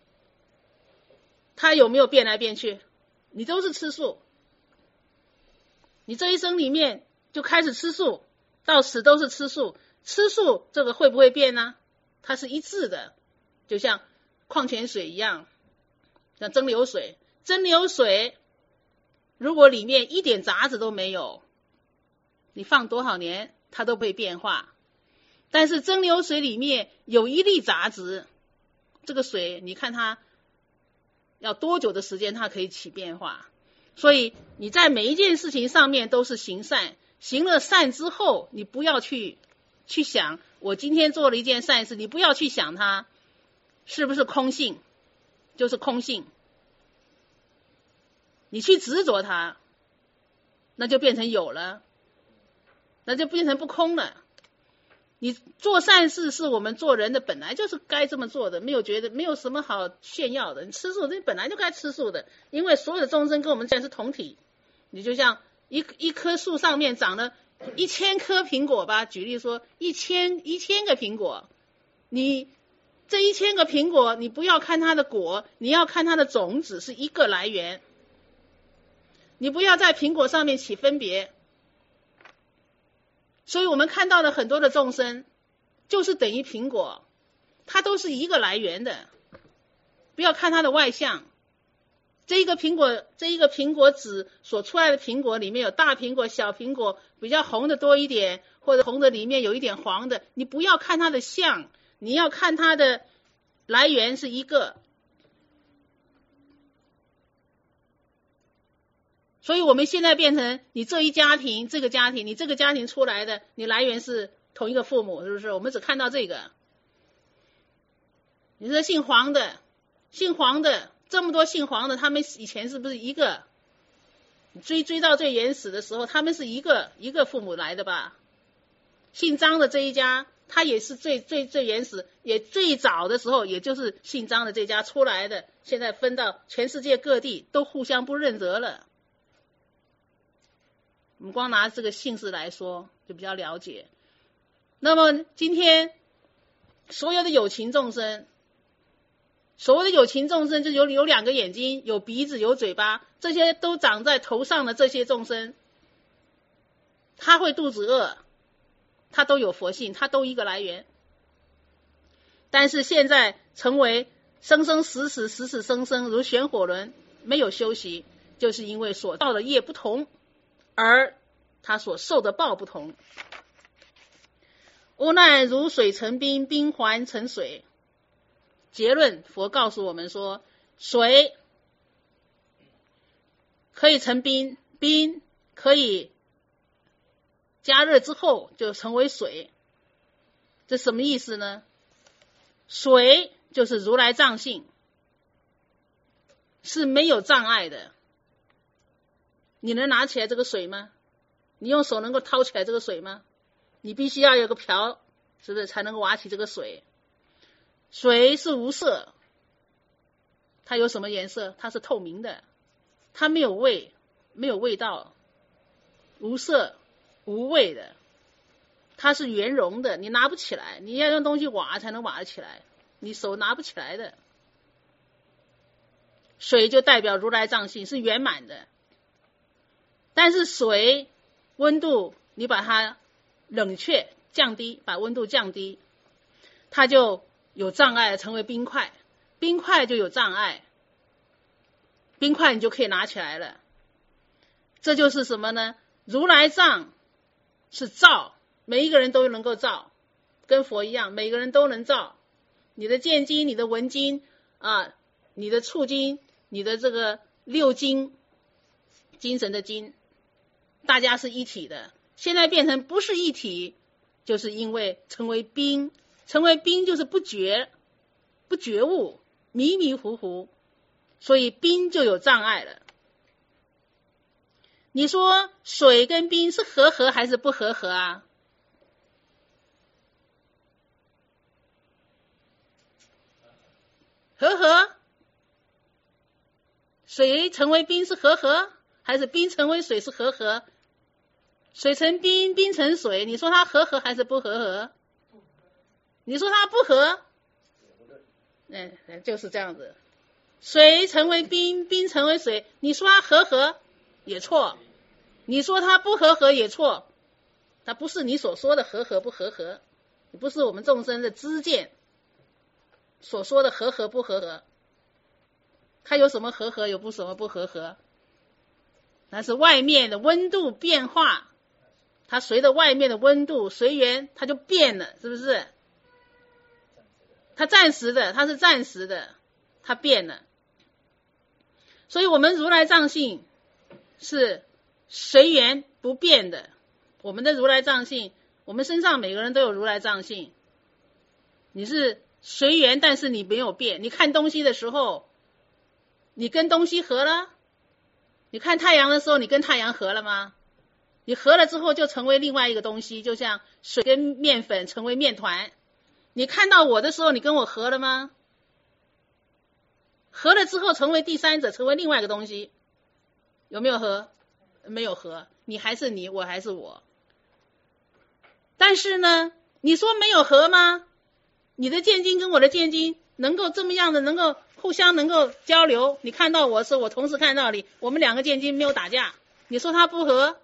它有没有变来变去？你都是吃素，你这一生里面就开始吃素，到死都是吃素，吃素这个会不会变呢？它是一致的，就像矿泉水一样，像蒸馏水，蒸馏水如果里面一点杂质都没有，你放多少年它都不会变化。但是蒸馏水里面有一粒杂质，这个水你看它要多久的时间它可以起变化。所以你在每一件事情上面都是行善，行了善之后，你不要去想我今天做了一件善事，你不要去想它是不是空性，就是空性，你去执着它，那就变成有了，那就变成不空了。你做善事是我们做人的本来就是该这么做的，没有什么好炫耀的。你吃素这本来就该吃素的，因为所有的众生跟我们这是同体。你就像一棵树上面长了1000颗苹果吧，举例说一千个苹果，你这1000个苹果你不要看它的果，你要看它的种子是一个来源，你不要在苹果上面起分别。所以我们看到的很多的众生就是等于苹果，它都是一个来源的，不要看它的外相。这一个苹果籽所出来的苹果里面有大苹果小苹果，比较红的多一点，或者红的里面有一点黄的，你不要看它的相，你要看它的来源是一个。所以我们现在变成你这一家庭这个家庭，你这个家庭出来的，你来源是同一个父母，是不是？我们只看到这个。你说姓黄的这么多姓黄的，他们以前是不是一个？追到最原始的时候，他们是一个父母来的吧？姓张的这一家，他也是最原始，也最早的时候，也就是姓张的这家出来的，现在分到全世界各地，都互相不认得了。我们光拿这个姓氏来说就比较了解。那么今天所有的有情众生，所谓的有情众生就有2个眼睛，有鼻子有嘴巴，这些都长在头上的这些众生，他会肚子饿，他都有佛性，他都一个来源。但是现在成为生生死死死死生生如旋火轮，没有休息，就是因为所造的业不同，而他所受的报不同。无奈如水成冰，冰还成水。结论，佛告诉我们说，水可以成冰，冰可以加热之后就成为水。这什么意思呢？水就是如来藏性，是没有障碍的。你能拿起来这个水吗？你用手能够掏起来这个水吗？你必须要有个瓢，是不是才能够挖起这个水？水是无色，它有什么颜色？它是透明的，它没有味，没有味道，无色无味的，它是圆融的，你拿不起来，你要用东西挖才能挖得起来，你手拿不起来的。水就代表如来藏性，是圆满的。但是水温度你把它冷却降低，把温度降低，它就有障碍，成为冰块，冰块就有障碍，冰块你就可以拿起来了。这就是什么呢？如来藏是造，每一个人都能够造，跟佛一样，每个人都能造。你的见精，你的闻精啊，你的触精，你的这个6精，精神的精，大家是一体的。现在变成不是一体，就是因为成为冰，成为冰就是不觉悟，迷迷糊糊，所以冰就有障碍了。你说水跟冰是和合还是不和合啊？ 和合，水成为冰是和合，还是冰成为水是和合？水成冰，冰成水，你说它和合还是不和合？你说它不合？就是这样子。水成为冰，冰成为水，你说它和合也错，你说它不和合也错，它不是你所说的和合不和合，也不是我们众生的知见所说的和合不和合。它有什么和合，有什么不和合？那是外面的温度变化，它随着外面的温度随缘，它就变了，是不是？它暂时的，它是暂时的，它变了。所以我们如来藏性是随缘不变的。我们的如来藏性，我们身上每个人都有如来藏性。你是随缘，但是你没有变。你看东西的时候，你跟东西合了；你看太阳的时候，你跟太阳合了吗？你合了之后就成为另外一个东西，就像水跟面粉成为面团。你看到我的时候，你跟我合了吗？合了之后成为第三者，成为另外一个东西，有没有合？没有合，你还是你，我还是我。但是呢，你说没有合吗？你的见经跟我的见经能够这么样的，能够互相能够交流。你看到我是我同时看到你，我们两个见经没有打架，你说它不合？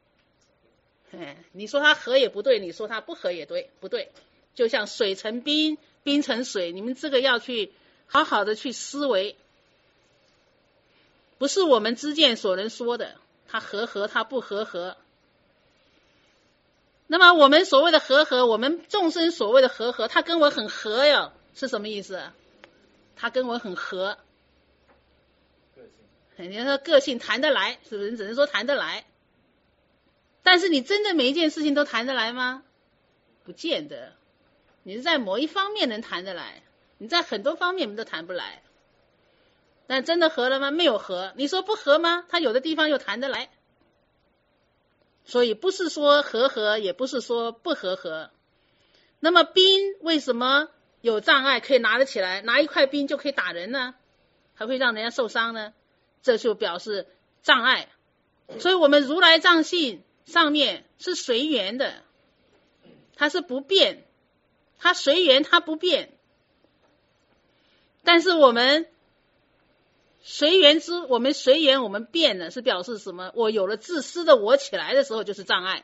你说它合也不对，你说它不合也对，不对。就像水成冰，冰成水，你们这个要去好好的去思维，不是我们知见所能说的，它合合，它不合合。那么我们所谓的合合，我们众生所谓的合合，它跟我很合呀，是什么意思？它跟我很合。你说个性谈得来，是不是？你只能说谈得来。但是你真的每一件事情都谈得来吗？不见得。你是在某一方面能谈得来，你在很多方面都谈不来。但真的合了吗？没有合。你说不合吗？它有的地方又谈得来。所以不是说合合，也不是说不合合。那么冰为什么有障碍可以拿得起来？拿一块冰就可以打人呢？还会让人家受伤呢？这就表示障碍。所以我们如来藏性上面是随缘的，它是不变，它随缘，它不变。但是我们随缘，我们变了，是表示什么？我有了自私的我起来的时候，就是障碍。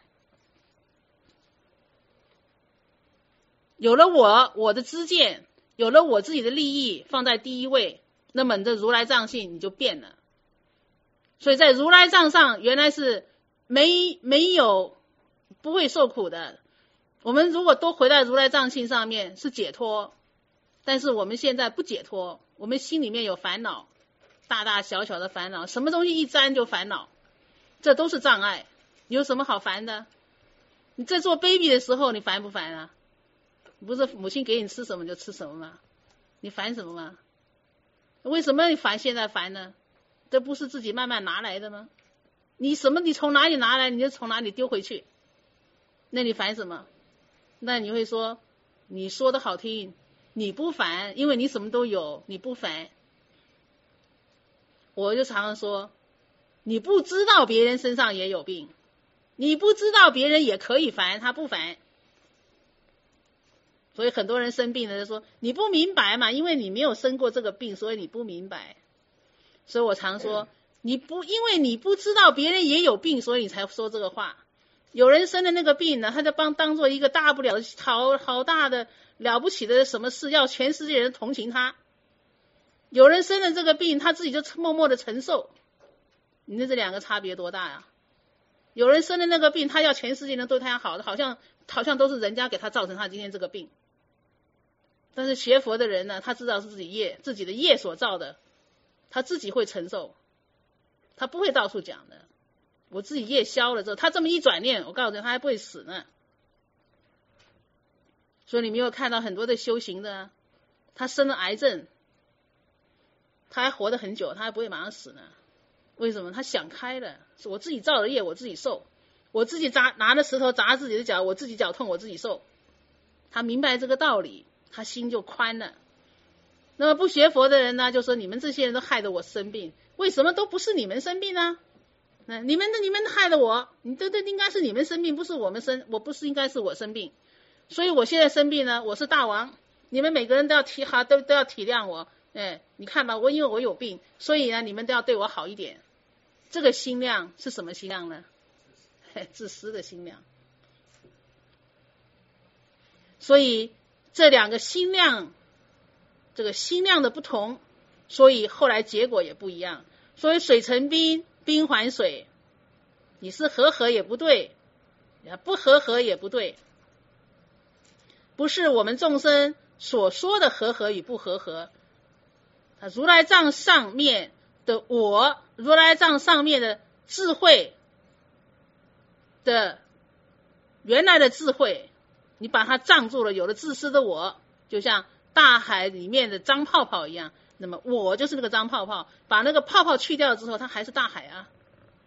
有了我的知见，有了我自己的利益放在第一位，那么你的如来藏性你就变了。所以在如来藏上原来是没有不会受苦的。我们如果都回到如来藏性上面是解脱，但是我们现在不解脱，我们心里面有烦恼，大大小小的烦恼，什么东西一沾就烦恼，这都是障碍。有什么好烦的？你在做 baby 的时候你烦不烦啊？不是母亲给你吃什么就吃什么吗？你烦什么吗？为什么你现在烦呢？这不是自己慢慢拿来的吗？你从哪里拿来你就从哪里丢回去，那你烦什么？那你会说，你说的好听，你不烦，因为你什么都有，你不烦。我就常常说，你不知道别人身上也有病，你不知道别人也可以烦，他不烦。所以很多人生病了就说，你不明白嘛，因为你没有生过这个病，所以你不明白。所以我常说，因为你不知道别人也有病，所以你才说这个话。有人生的那个病呢，他就当做一个大不了的好大的了不起的什么事，要全世界人同情他。有人生的这个病，他自己就默默的承受。你说这两个差别多大呀？有人生的那个病，他要全世界人对他好的，好像都是人家给他造成他今天这个病。但是学佛的人呢，他知道是自己的业所造的，他自己会承受，他不会到处讲的。我自己业消了之后，他这么一转念，我告诉你，他还不会死呢。所以你没有看到很多的修行的，他生了癌症，他还活得很久，他还不会马上死呢。为什么？他想开了，是我自己造的业，我自己受，我自己拿着石头砸自己的脚，我自己脚痛，我自己受。他明白这个道理，他心就宽了。 那么不学佛的人呢，就说你们这些人都害得我生病，为什么都不是你们生病呢？你们害了我，你这应该是你们生病，不是我们我不是应该是我生病，所以我现在生病呢，我是大王，你们每个人都要体谅我，你看吧，因为我有病，所以呢，你们都要对我好一点。这个心量是什么心量呢？自私的心量。所以这两个心量，这个心量的不同，所以后来结果也不一样。所以水成冰，冰还水，你是和也不对，不和也不对，不是我们众生所说的和与不和。如来藏上面的我，如来藏上面的智慧的原来的智慧，你把它藏住了，有了自私的我，就像大海里面的脏泡泡一样，那么我就是那个脏泡泡，把那个泡泡去掉之后，它还是大海啊。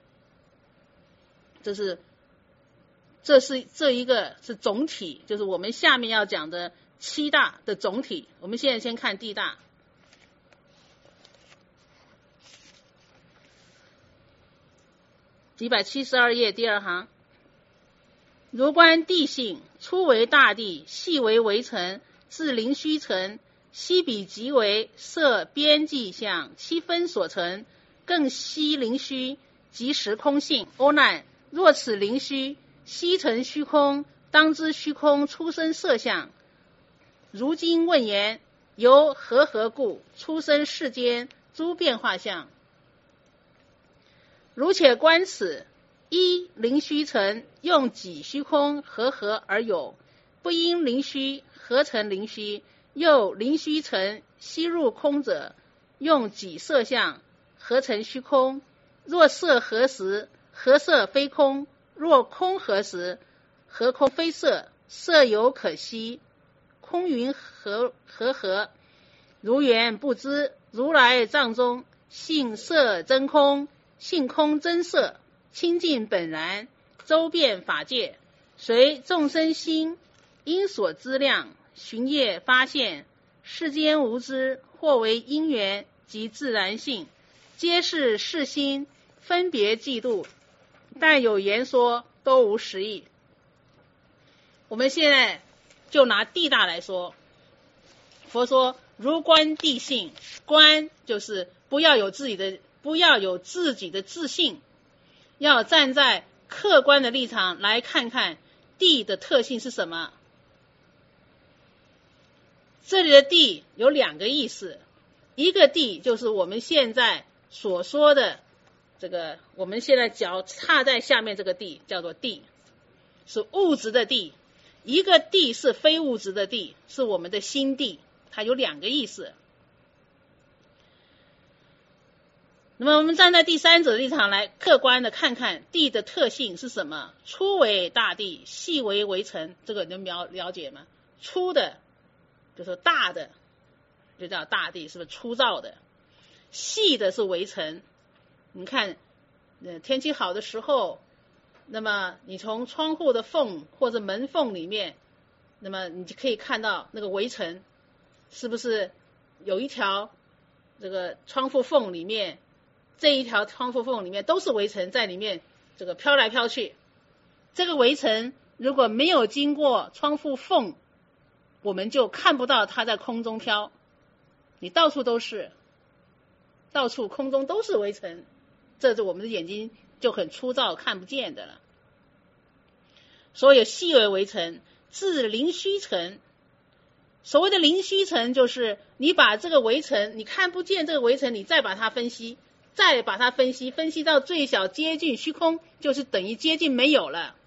这一个是总体，就是我们下面要讲的七大的总体。我们现在先看地大。172页第2行，如观地性，初为大地，细为微尘，至灵虚尘，悉彼即为色边际相七分所成，更悉灵虚即时空性。阿难，若此灵虚悉成虚空，当知虚空出生色相。如今问言，由和故出生世间诸变化相？如且观此，一灵虚尘用几虚空和而有，不因灵虚合成灵虚，又灵虚尘吸入空者，用几色相合成虚空。若色合时，合色非空；若空合时，合空非色。色有可吸，空云和。如缘不知，如来藏中性色真空，性空真色，清净本然，周遍法界，随众生心因所知量，寻业发现，世间无知，或为因缘及自然性，皆是世心分别嫉妒，但有言说，都无实义。我们现在就拿地大来说，佛说如观地性，观就是不要有自己的自信，要站在客观的立场来看看地的特性是什么。这里的地有两个意思，一个地就是我们现在所说的这个，我们现在脚踏在下面这个地叫做地，是物质的地；一个地是非物质的地，是我们的心地，它有两个意思。那么我们站在第三者的立场来客观的看看地的特性是什么。初为大地，细为微尘，这个你们了解吗？粗的就是大的，就叫大地，是不是粗糙的？细的是微尘。你看天气好的时候，那么你从窗户的缝或者门缝里面，那么你就可以看到那个微尘，是不是有一条这个窗户缝里面，这一条窗户缝里面都是微尘在里面这个飘来飘去。这个微尘如果没有经过窗户缝，我们就看不到它在空中飘，你到处都是，到处空中都是微尘，这是我们的眼睛就很粗糙看不见的了。所以细为微尘，至灵虚尘。所谓的灵虚尘就是你把这个微尘，你看不见这个微尘，你再把它分析，分析到最小接近虚空，就是等于接近没有了，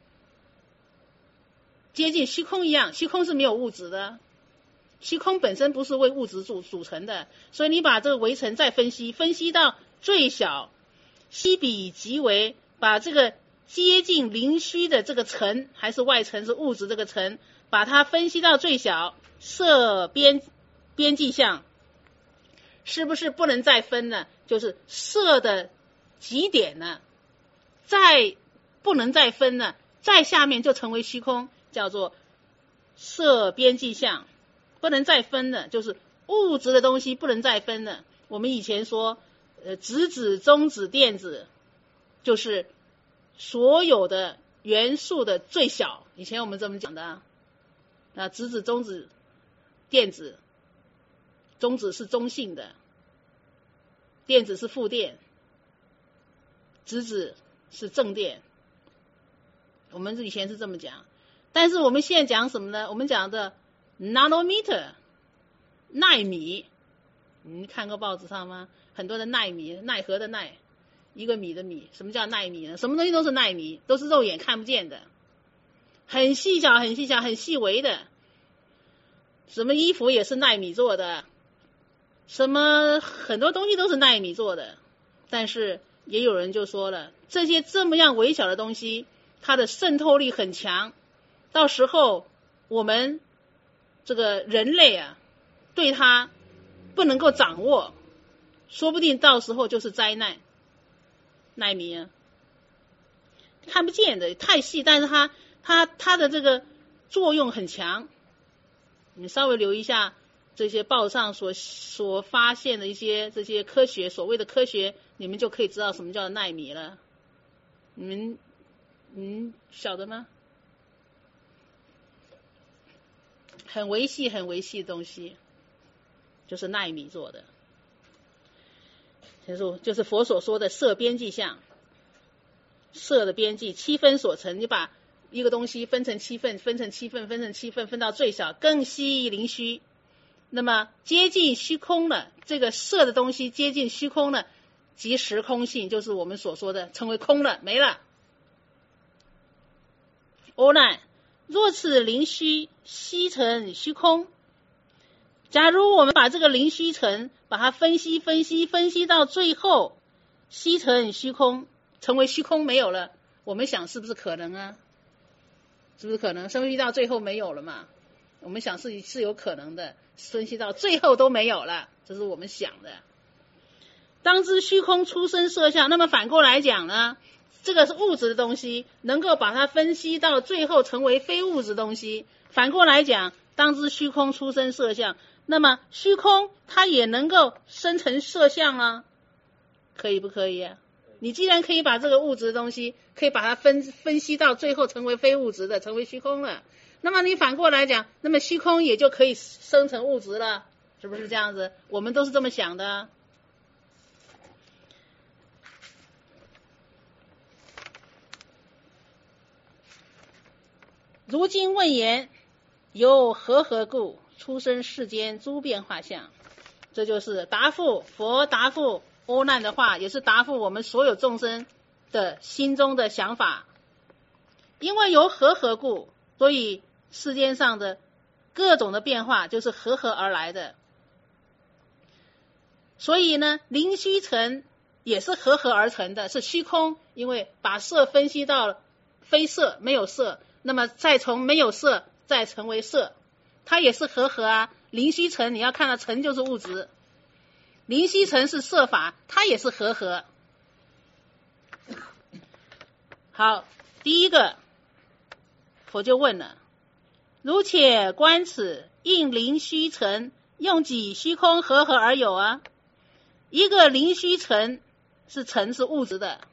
接近虚空一样。虚空是没有物质的，虚空本身不是为物质组成的，所以你把这个微尘再分析到最小，悉彼即为，把这个接近灵虚的这个尘，还是外尘是物质这个尘，把它分析到最小，色边际相，是不是不能再分呢？就是色的极点呢，再不能再分呢，再下面就成为虚空，叫做色边际相，不能再分的，就是物质的东西不能再分了。我们以前说质子、中子、电子就是所有的元素的最小，以前我们这么讲的啊，质子、中子、电子，中子是中性的，电子是负电，质子是正电，我们以前是这么讲。但是我们现在讲什么呢？我们讲的 nanometer 奈米，你看过报纸上吗？很多的奈米，奈何的奈，一个米的米。什么叫奈米呢？什么东西都是奈米，都是肉眼看不见的，很细小很细小很细微的。什么衣服也是奈米做的，什么很多东西都是奈米做的。但是也有人就说了，这些这么样微小的东西，它的渗透力很强，到时候我们这个人类啊，对它不能够掌握，说不定到时候就是灾难。奈米啊，看不见的，太细，但是它的这个作用很强。你稍微留意一下这些报上所发现的一些这些科学，所谓的科学，你们就可以知道什么叫奈米了。你们晓得吗？很微细很微细的东西，就是奈米做的。就是佛所说的色边际相，色的边际七分所成，你把一个东西分成七份，分成七份，分成七份，分到最小，更稀灵虚。那么接近虚空了，这个色的东西接近虚空了，即时空性，就是我们所说的成为空了，没了。阿难，若此灵虚悉成虚空，假如我们把这个灵虚层把它分析到最后，悉成虚空，成为虚空没有了，我们想是不是可能啊？是不是可能？分析到最后没有了嘛？我们想是有可能的，分析到最后都没有了，这是我们想的。当知虚空出生色相，那么反过来讲呢，这个是物质的东西，能够把它分析到最后成为非物质东西。反过来讲，当知虚空出生色相，那么虚空它也能够生成色相啊，可以不可以啊？你既然可以把这个物质的东西，可以把它分析到最后成为非物质的，成为虚空了，那么你反过来讲，那么虚空也就可以生成物质了，是不是这样子？我们都是这么想的。如今问言，由何故出生世间诸变化相？这就是佛答复阿难的话，也是答复我们所有众生的心中的想法。因为由何故，所以世间上的各种的变化就是何而来的。所以呢，灵虚层也是何而成的，是虚空，因为把色分析到非色，没有色，那么再从没有色再成为色，它也是何啊。灵虚层你要看到层就是物质，灵虚层是色法，它也是何。好，第一个佛就问了，如且观此，应灵虚层用几虚空何而有啊？一个灵虚层是物质的，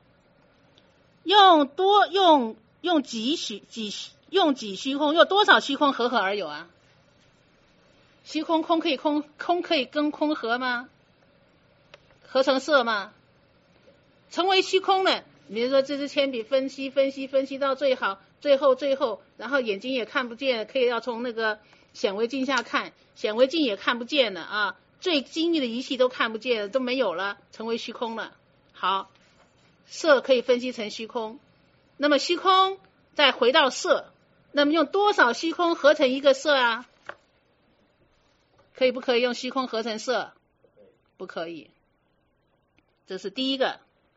用几虚空，用多少虚空何而有啊？虚空空可以跟空合吗？合成色吗？成为虚空了，比如说这支铅笔分析到最后，然后眼睛也看不见，可以要从那个显微镜下看，显微镜也看不见了啊，最精密的仪器都看不见了，都没有了，成为虚空了。好，色可以分析成虚空，那么虚空再回到色，那么用多少虚空合成一个色啊？可以不可以用虚空合成色？不可以。这是第一个。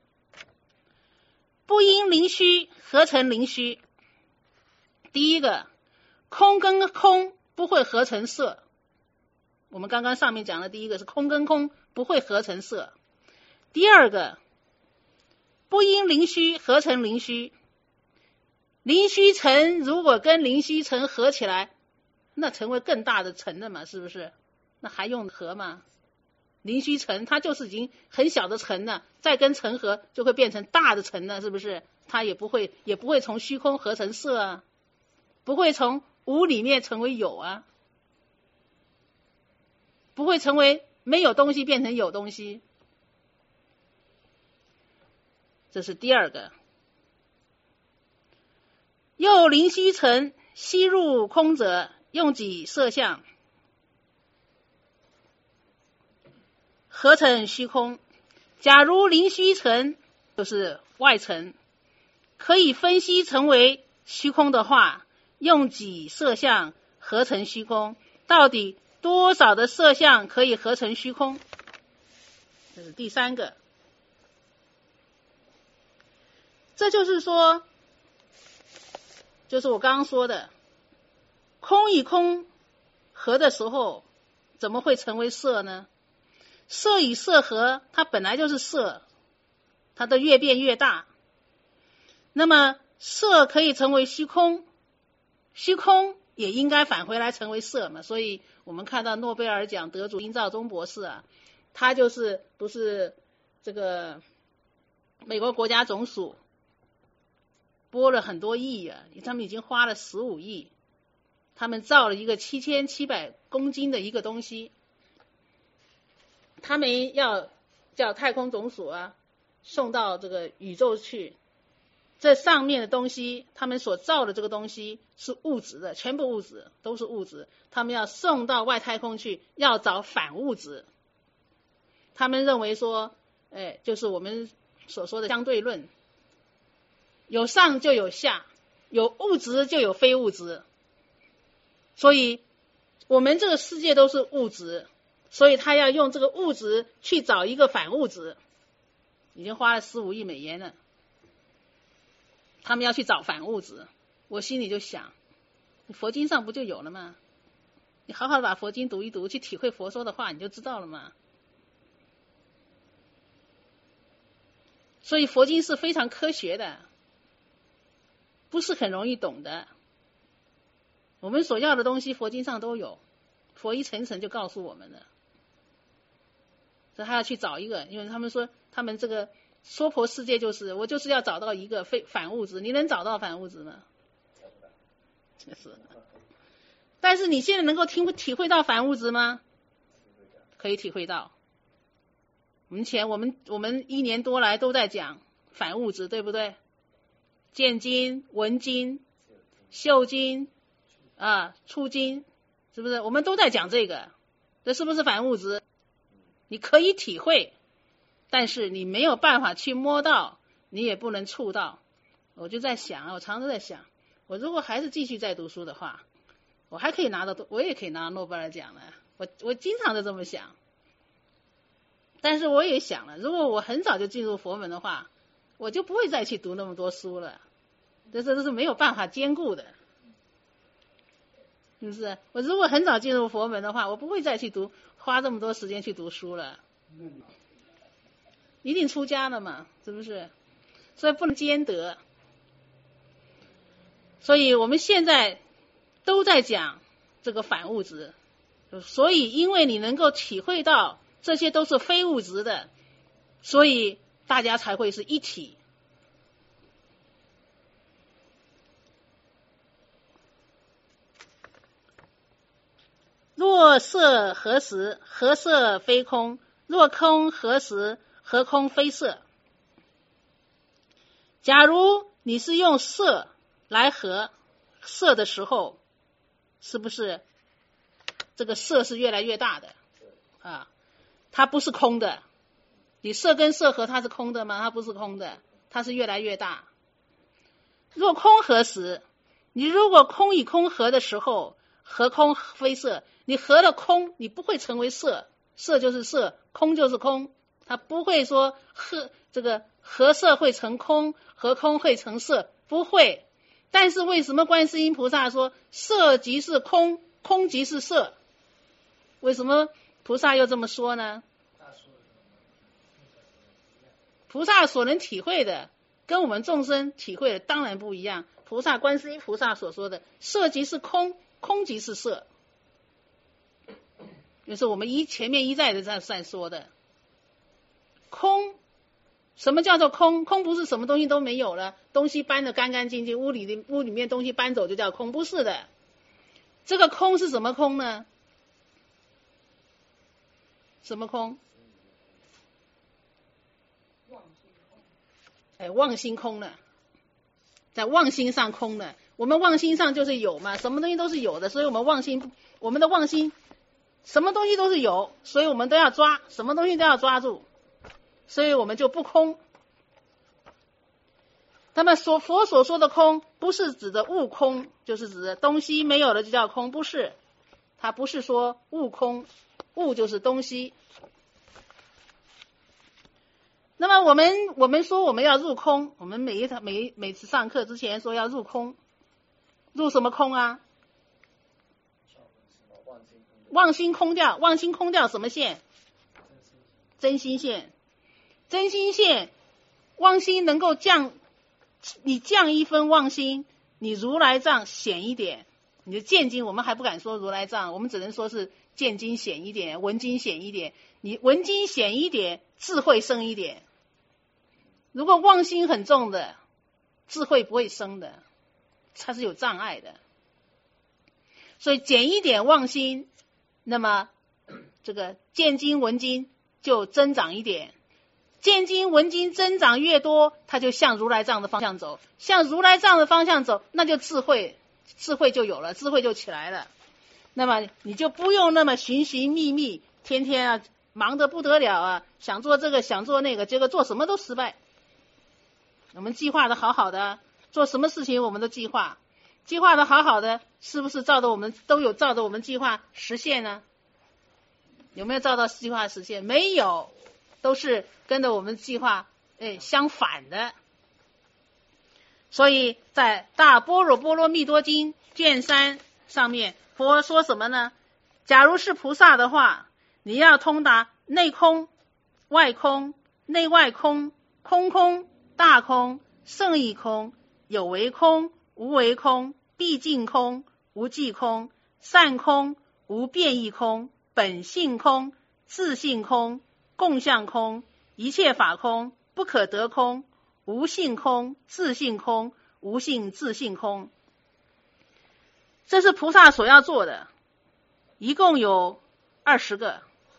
不因灵虚合成灵虚。第一个，空跟空不会合成色。我们刚刚上面讲的第一个是空跟空不会合成色。第二个，不因灵虚合成灵虚。灵虚层如果跟灵虚层合起来，那成为更大的层了嘛，是不是？ 那还用合吗？灵虚尘它就是已经很小的尘了，再跟尘合就会变成大的尘了，是不是？它也不会从虚空合成色啊，不会从无里面成为有啊，不会成为没有东西变成有东西。这是第二个。又灵虚尘吸入空者，用己色相合成虚空。假如灵虚尘就是外尘可以分析成为虚空的话，用己色相合成虚空，到底多少的色相可以合成虚空？这是第三个。这就是说，就是我刚刚说的，空与空合的时候怎么会成为色呢？色与色合，它本来就是色，它的越变越大。那么色可以成为虚空，虚空也应该返回来成为色嘛。所以我们看到诺贝尔奖得主殷肇中博士啊，他就是不是这个美国国家总署拨了很多亿啊，他们已经花了15亿，他们造了一个7700公斤的一个东西，他们要叫太空总署啊送到这个宇宙去。这上面的东西，他们所造的这个东西是物质的，全部物质都是物质，他们要送到外太空去，要找反物质。他们认为说，就是我们所说的相对论，有上就有下，有物质就有非物质，所以我们这个世界都是物质，所以他要用这个物质去找一个反物质，已经花了15亿美元了。他们要去找反物质，我心里就想，佛经上不就有了吗？你好好的把佛经读一读，去体会佛说的话，你就知道了嘛。所以佛经是非常科学的，不是很容易懂的。我们所要的东西佛经上都有，佛一层层就告诉我们了。所以他要去找一个，因为他们说他们这个娑婆世界就是我就是要找到一个反物质，你能找到反物质吗？就是。但是你现在能够体会到反物质吗？可以体会到。我们1年多来都在讲反物质，对不对？见精、闻精、嗅精啊、触精，是不是？我们都在讲这个，这是不是反物质？你可以体会。但是你没有办法去摸到，你也不能触到。我就在想，我常常在想，我如果还是继续在读书的话，我也可以拿到诺贝尔奖的。我经常都这么想。但是我也想了，如果我很早就进入佛门的话，我就不会再去读那么多书了。这是没有办法兼顾的，是不是？我如果很早进入佛门的话，我不会再去花这么多时间去读书了。一定出家了嘛，是不是？所以不能兼得。所以我们现在都在讲这个反物质，所以因为你能够体会到这些都是非物质的，所以大家才会是一体。若色何时？何色非空？若空何时？何空非色？假如你是用色来合色的时候，是不是这个色是越来越大的啊？它不是空的。你色跟色合，它是空的吗？它不是空的，它是越来越大。若空何时？你如果空与空合的时候，合空非色，你合了空，你不会成为色，色就是色，空就是空。他不会说合色会成空，合空会成色，不会。但是为什么观世音菩萨说色即是空，空即是色？为什么菩萨又这么说呢？菩萨所能体会的跟我们众生体会的当然不一样。观世音菩萨所说的色即是空，空即是色。 就是我们前面一再的在说的空。什么叫做空？空不是什么东西都没有了，东西搬得干干净净，屋里面东西搬走就叫空，不是的。这个空是什么空呢？什么空？妄心空了，在妄心上空了。我们妄心上就是有嘛，什么东西都是有的，所以我们的妄心什么东西都是有，所以我们都要抓，什么东西都要抓住，所以我们就不空。那么佛所说的空，不是指的物空，就是指的东西没有了就叫空，不是，它不是说物空，物就是东西。那么我们说我们要入空，我们每次上课之前说要入空，入什么空啊？妄心空掉，妄心空掉什么线？真心线。真心线，妄心能够你降一分妄心，你如来藏显一点，你的见经我们还不敢说如来藏，我们只能说是见经显一点，闻经显一点。你闻经显一点，智慧生一点。如果妄心很重的，智慧不会生的，它是有障碍的。所以减一点妄心，那么这个见经闻经就增长一点。见经闻经增长越多，它就向如来藏的方向走，向如来藏的方向走，那就智慧就有了，智慧就起来了。那么你就不用那么寻寻觅觅，天天啊忙得不得了啊，想做这个想做那个，结果做什么都失败。我们计划的好好的，做什么事情我们都计划的好好的，是不是照着我们计划实现呢？有没有照着计划实现？没有，都是跟着我们计划相反的。所以在大般若波罗蜜多经卷3上面，佛说什么呢？假如是菩萨的话，你要通达内空、外空、内外空、空空、大空、圣义空、有为空、无为空、毕竟空、无际空、善空、无变异空、本性空、自性空、共相空、一切法空、不可得空、无性空、自性空、无性自性空。这是菩萨所要做的，一共有20个。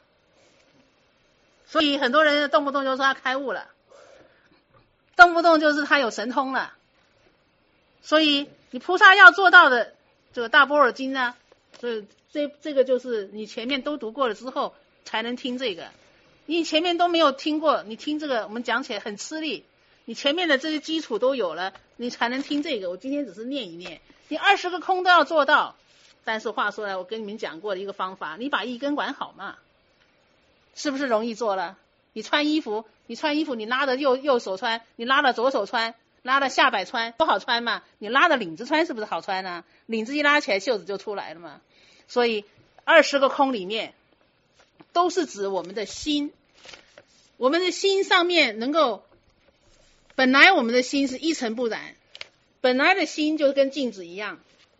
所以很多人动不动就说他开悟了，动不动就是他有神通了。所以你菩萨要做到的这个大般若经呢，所以这个就是你前面都读过了之后才能听这个，你前面都没有听过，你听这个我们讲起来很吃力，你前面的这些基础都有了，你才能听这个。我今天只是念一念，你20个空都要做到。但是话说来，我跟你们讲过的一个方法，你把一根管好嘛，是不是容易做了？你穿衣服你拉着右手穿，你拉着左手穿，拉着下摆穿不好穿嘛，你拉着领子穿是不是好穿呢？领子一拉起来袖子就出来了嘛。所以20个空里面都是指我们的心，我们的心上面能够，本来我们的心是一尘不染，本来的心就跟镜子一样，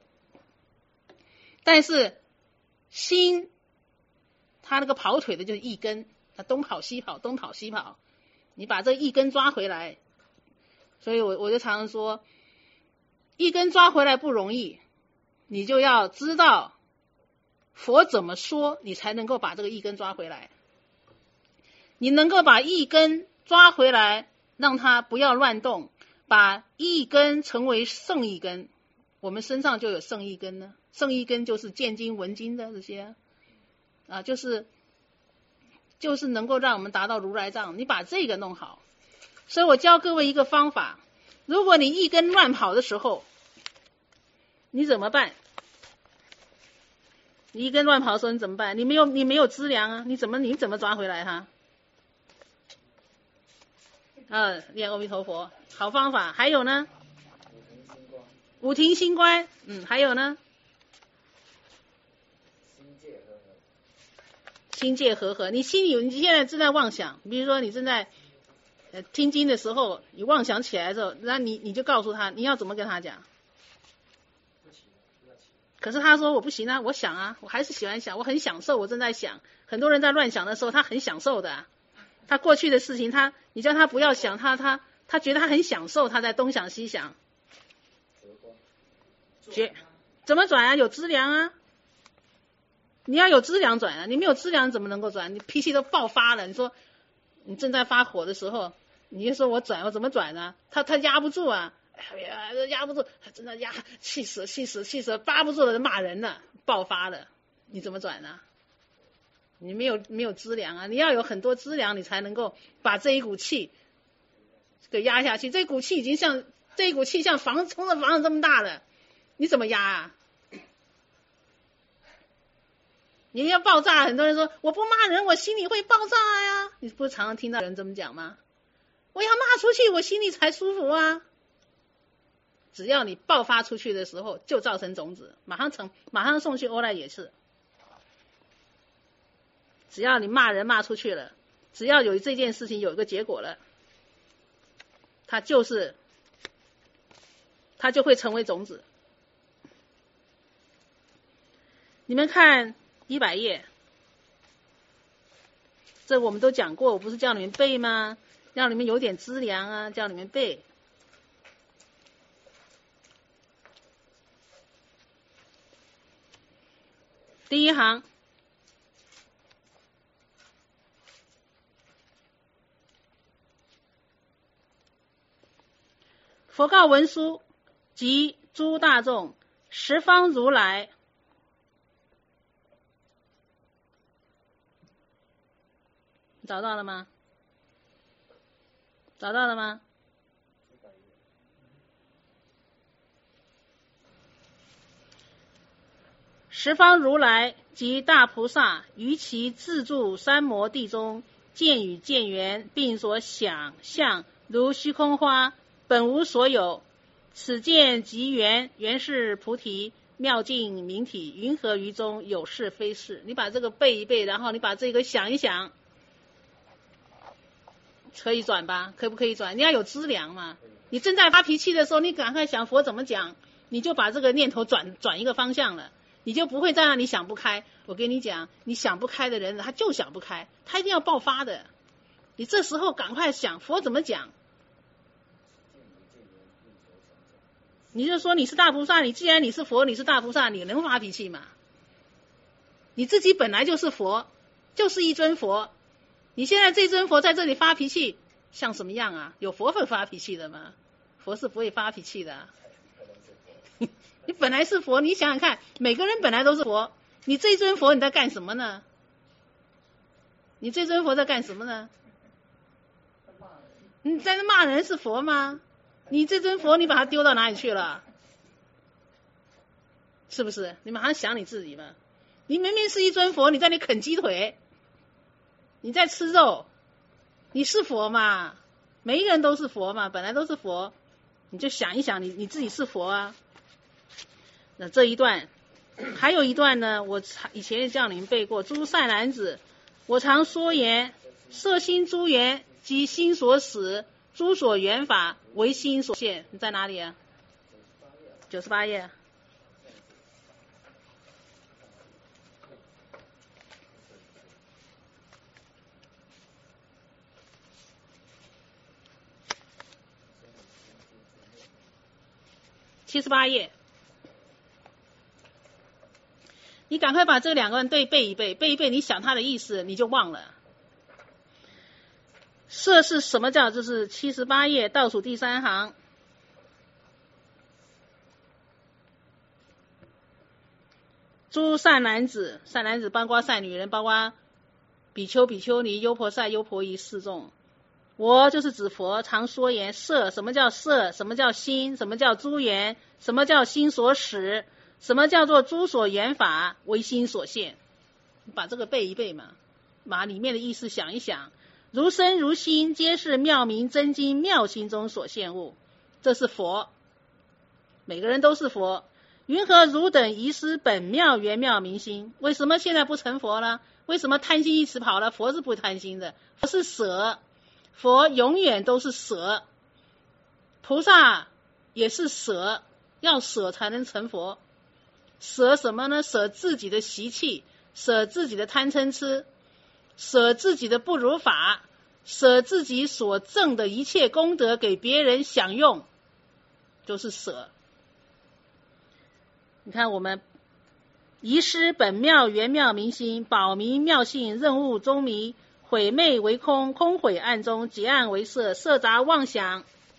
但是心它那个跑腿的就是一根，它东跑西跑东跑西跑，你把这一根抓回来。所以我就常常说，一根抓回来不容易，你就要知道佛怎么说，你才能够把这个一根抓回来。你能够把一根抓回来，让它不要乱动，把一根成为圣一根。我们身上就有圣一根呢，圣一根就是见经闻经的这些啊，就是能够让我们达到如来藏，你把这个弄好。所以我教各位一个方法，如果你一根乱跑的时候，你怎么办？你一根乱跑的时候你怎么办？你没有资粮啊，你怎么抓回来它？念阿弥陀佛，好方法。还有呢？五停心观，还有呢？心界和合。你心里你现在正在妄想，比如说你正在听经的时候，你妄想起来的时候，那你就告诉他，你要怎么跟他讲？ 可是他说我不行啊，我想啊，我还是喜欢想，我很享受，我正在想。很多人在乱想的时候，他很享受的啊。他过去的事情，你叫他不要想，他觉得他很享受，他在东想西想。怎么转啊？有资粮啊！你要有资粮转啊，你没有资粮怎么能够转？你脾气都爆发了，你说你正在发火的时候，你就说我转，我怎么转呢？他压不住啊！哎呀，压不住，真的气死，扒不住了，骂人了，爆发了，你怎么转呢？你没有资粮啊！你要有很多资粮，你才能够把这一股气给压下去。这一股气像冲着房子这么大了，你怎么压啊？你要爆炸，很多人说我不骂人，我心里会爆炸呀。你不常常听到人这么讲吗？我要骂出去，我心里才舒服啊。只要你爆发出去的时候，就造成种子，马上送去欧赖也是。只要你骂人骂出去了，只要有这件事情有一个结果了，它就会成为种子。你们看100页，这我们都讲过，我不是叫你们背吗？让你们有点资粮啊，叫你们背。第一行，佛告文殊及诸大众，十方如来找到了吗？找到了吗？十方如来及大菩萨于其自住三摩地中，见与见缘，并所想象如虚空花，本无所有。此见即缘，缘是菩提，妙境明体，云何于中，有是非是。你把这个背一背，然后你把这个想一想，可以转吧？可不可以转？你要有资粮嘛。你正在发脾气的时候，你赶快想佛怎么讲，你就把这个念头转一个方向了，你就不会在那里想不开。我跟你讲，你想不开的人，他就想不开，他一定要爆发的。你这时候赶快想佛怎么讲，你就说你是大菩萨，你既然你是佛，你是大菩萨，你能发脾气吗？你自己本来就是佛，就是一尊佛。你现在这尊佛在这里发脾气，像什么样啊？有佛会发脾气的吗？佛是不会发脾气的啊。你本来是佛，你想想看，每个人本来都是佛，你这尊佛你在干什么呢？你这尊佛在干什么呢？你在那骂人是佛吗？你这尊佛你把它丢到哪里去了？是不是？你马上想你自己嘛。你明明是一尊佛，你在那里啃鸡腿，你在吃肉，你是佛嘛？每一个人都是佛嘛，本来都是佛，你就想一想你自己是佛啊。那这一段还有一段呢，我以前也叫你们背过。诸善男子，我常说言，摄心诸缘即心所使，诸所缘法为心所现。你在哪里啊？98页。78页。你赶快把这两个人背一背，你想他的意思你就忘了。摄是什么叫？这是78页倒数第3行。诸善男子，善男子包括善女人，包括比丘、比丘尼、优婆塞、优婆夷四众。我就是指佛，常说言，摄，什么叫摄？什么叫心？什么叫诸缘？什么叫心所使？什么叫做诸所缘法为心所现？把这个背一背嘛，把里面的意思想一想。如身如心，皆是妙明真经妙心中所现物。这是佛，每个人都是佛。云何汝等遗失本妙圆妙明心？为什么现在不成佛了？为什么贪心一时跑了？佛是不贪心的，佛是舍，佛永远都是舍，菩萨也是舍，要舍才能成佛。 舍什么呢？舍自己的习气，舍自己的贪嗔痴，舍自己的不如法，舍自己所证的一切功德给别人享用，就是舍。你看我们遗失本妙圆妙明心，保明妙性，任务中迷，毁昧为空，空毁暗中，结暗为色，色杂妄想，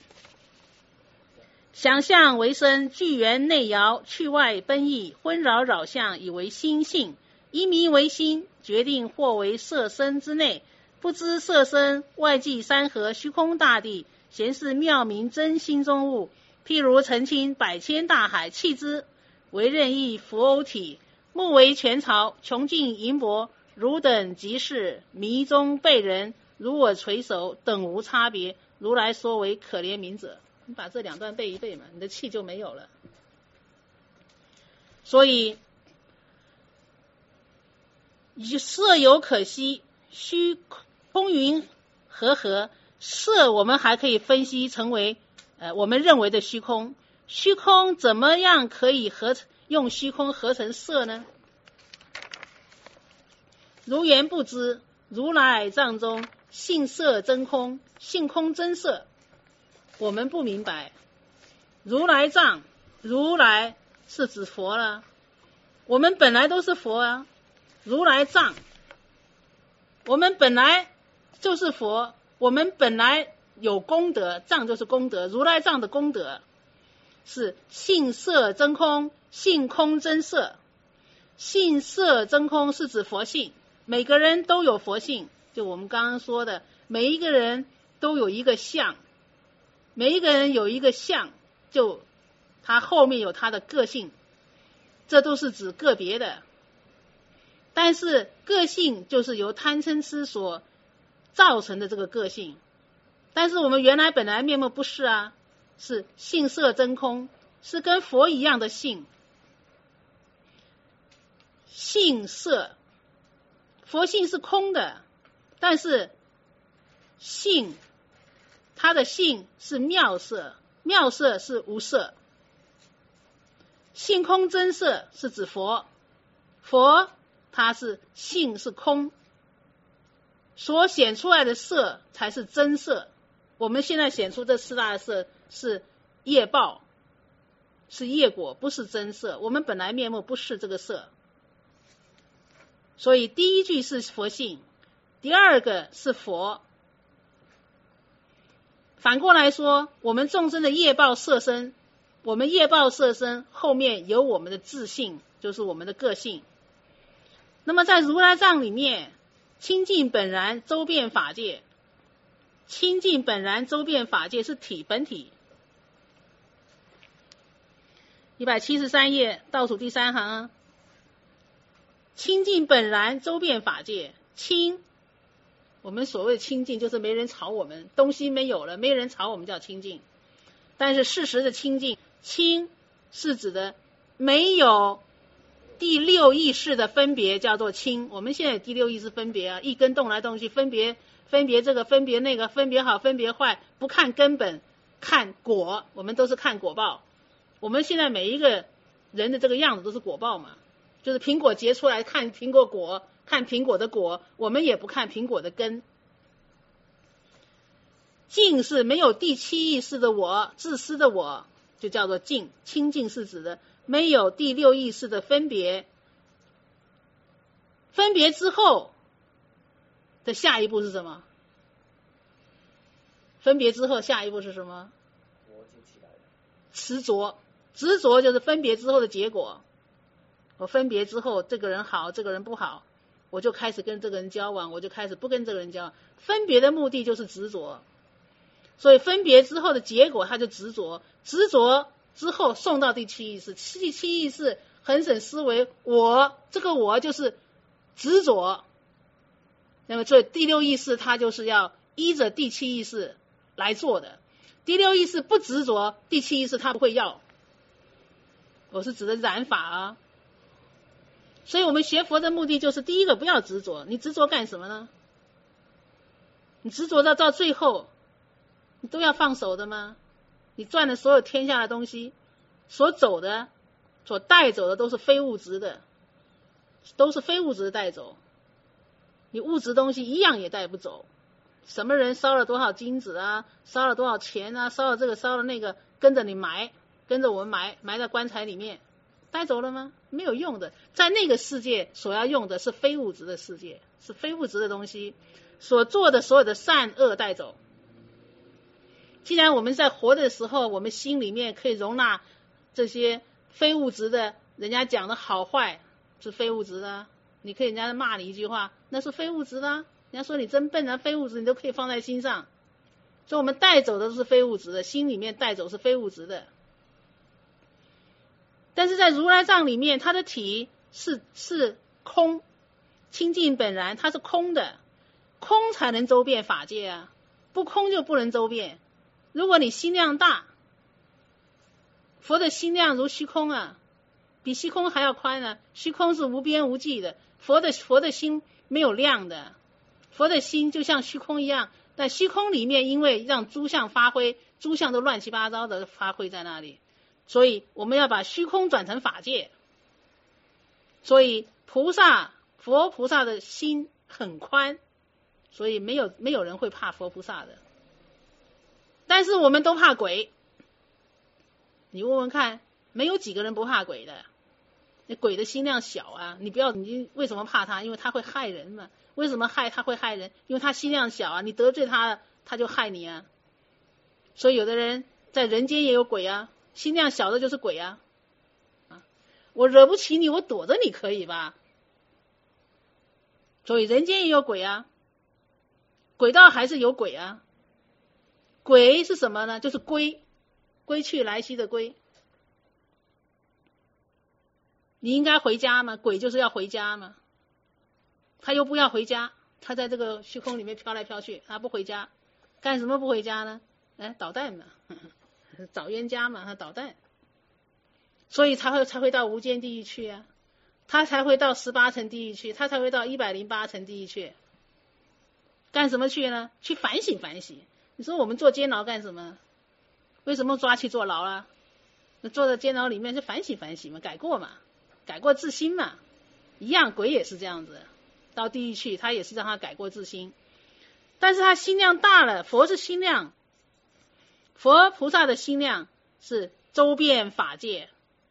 想象为身，聚缘内摇，去外奔逸，昏扰扰相，以为心性，以迷为心，决定或为色身之内，不知色身外际山河虚空大地，咸是妙明真心中物。譬如澄清百千大海，弃之为任意浮偶体，目为全巢，穷尽盈薄，汝等即是迷中被人，如我垂手，等无差别。如来说为可怜悯者。你把这两段背一背嘛，你的气就没有了。所以色有可惜，虚空云和合。色我们还可以分析成为我们认为的虚空。虚空怎么样可以用虚空合成色呢？如言不知，如来藏中性色真空，性空真色。我们不明白，如来藏，如来是指佛了，我们本来都是佛啊。如来藏，我们本来就是佛，我们本来有功德，藏就是功德，如来藏的功德是性色真空，性空真色。性色真空是指佛性，每个人都有佛性，就我们刚刚说的，每一个人都有一个相，每一个人有一个相，就他后面有他的个性，这都是指个别的。但是个性就是由贪嗔痴所造成的这个个性，但是我们原来本来面目不是啊，是性色真空，是跟佛一样的性。性色，佛性是空的，但是性，它的性是妙色，妙色是无色。性空真色是指佛，佛它是性是空，所显出来的色才是真色。我们现在显出这四大色是业报，是业果，不是真色。我们本来面目不是这个色。所以第一句是佛性，第二个是佛。反过来说，我们众生的业报色身，我们业报色身后面有我们的自性，就是我们的个性。那么在如来藏里面，清净本然周遍法界，清净本然周遍法界是体，本体。173页倒数第3行，清净本然周遍法界。清，我们所谓的清净就是没人吵我们，东西没有了，没人吵我们叫清净。但是事实的清净，清是指的没有第六意识的分别叫做清。我们现在有第六意识分别啊，一根动来动去，分别这个，分别那个，分别好分别坏，不看根本，看果，我们都是看果报。我们现在每一个人的这个样子都是果报嘛，就是苹果结出来看苹果果，看苹果的果，我们也不看苹果的根。净是没有第七意识的我，自私的我，就叫做净。清净是指的没有第六意识的分别，分别之后的下一步是什么？分别之后下一步是什么？执着，执着就是分别之后的结果。我分别之后，这个人好，这个人不好，我就开始跟这个人交往，我就开始不跟这个人交往。分别的目的就是执着，所以分别之后的结果他就执着，执着之后送到第七意识，第七意识恒审思维，我这个我就是执着。那么所以第六意识它就是要依着第七意识来做的。第六意识不执着，第七意识它不会要。我是指的染法啊。所以我们学佛的目的就是第一个不要执着。你执着干什么呢？你执着到最后你都要放手的吗？你赚了所有天下的东西，所走的所带走的都是非物质的，都是非物质的带走。你物质东西一样也带不走。什么人烧了多少金子啊，烧了多少钱啊，烧了这个烧了那个，跟着你埋，跟着我们埋在棺材里面，带走了吗？没有用的。在那个世界所要用的是非物质的世界，是非物质的东西，所做的所有的善恶带走。既然我们在活的时候，我们心里面可以容纳这些非物质的，人家讲的好坏是非物质的，你可以人家骂你一句话，那是非物质的，人家说你真笨啊，非物质你都可以放在心上。所以我们带走的都是非物质的，心里面带走是非物质的。但是在如来藏里面，它的体是空，清净本然，它是空的，空才能周遍法界啊，不空就不能周遍。如果你心量大，佛的心量如虚空啊，比虚空还要宽啊，虚空是无边无际的，佛的心没有量的，佛的心就像虚空一样，但虚空里面因为让诸相发挥，诸相都乱七八糟的发挥在那里，所以我们要把虚空转成法界。所以佛菩萨的心很宽，所以没有人会怕佛菩萨的。但是我们都怕鬼，你问问看，没有几个人不怕鬼的。那鬼的心量小啊，你为什么怕他？因为他会害人嘛。为什么他会害人？因为他心量小啊，你得罪他了，他就害你啊。所以有的人在人间也有鬼啊，心量小的就是鬼啊。我惹不起你，我躲着你可以吧？所以人间也有鬼啊，鬼道还是有鬼啊。鬼是什么呢？就是归去来兮的归。你应该回家嘛，鬼就是要回家嘛，他又不要回家，他在这个虚空里面飘来飘去，他不回家，干什么不回家呢？捣蛋嘛，找冤家嘛，他捣蛋，所以才会到无间地狱去啊，他才会到18层地狱去，他才会到108层地狱去，干什么去呢？去反省反省。你说我们坐监牢干什么？为什么抓去坐牢啊？那坐在监牢里面就反省反省嘛，改过嘛，改过自新嘛，一样鬼也是这样子，到地狱去他也是让他改过自新，但是他心量大了，佛是心量，佛菩萨的心量是周遍法界，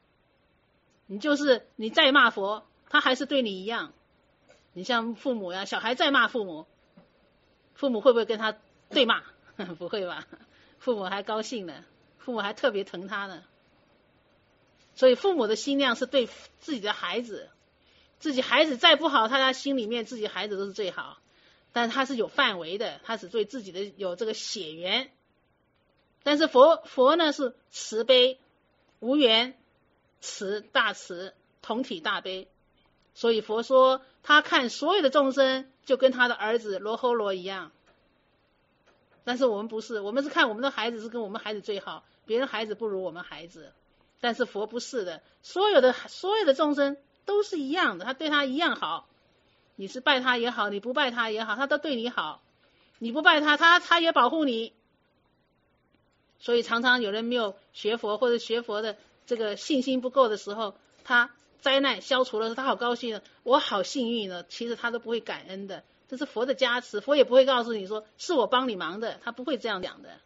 你再骂佛，他还是对你一样。你像父母呀，小孩再骂父母，父母会不会跟他对骂？不会吧，父母还高兴呢，父母还特别疼他呢。所以父母的心量是对自己的孩子，自己孩子再不好，他心里面自己孩子都是最好，但是他是有范围的，他只对自己的有这个血缘。但是佛呢是慈悲无缘，大慈同体大悲，所以佛说他看所有的众生就跟他的儿子罗睺罗一样。但是我们不是，我们是看我们的孩子是跟我们孩子最好，别人孩子不如我们孩子。但是佛不是的，所有的众生都是一样的，他对他一样好，你是拜他也好，你不拜他也好，他都对你好，你不拜他，他也保护你。所以常常有人没有学佛，或者学佛的这个信心不够的时候，他灾难消除了，他好高兴，我好幸运呢，其实他都不会感恩的，这是佛的加持，佛也不会告诉你说是我帮你忙的，他不会这样讲的。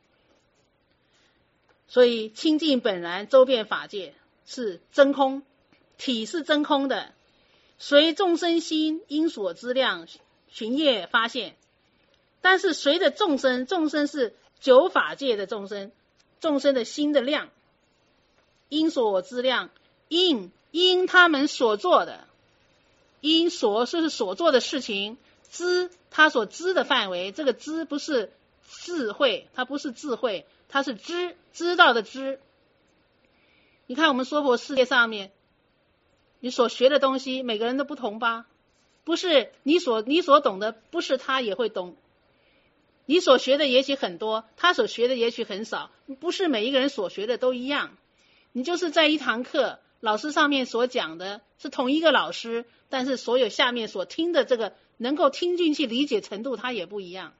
所以清净本然周遍法界是真空，体是真空的，随众生心因所知量寻业发现。但是随着众生是九法界的众生的心的量，因所知量，因他们所做的，因就是所做的事情，知他所知的范围，这个知不是智慧，它不是智慧，它是知道的知。你看我们娑婆世界上面，你所学的东西每个人都不同吧，不是你所懂的不是他也会懂，你所学的也许很多，他所学的也许很少，不是每一个人所学的都一样。你就是在一堂课，老师上面所讲的是同一个老师，但是所有下面所听的这个能够听进去理解程度它也不一样，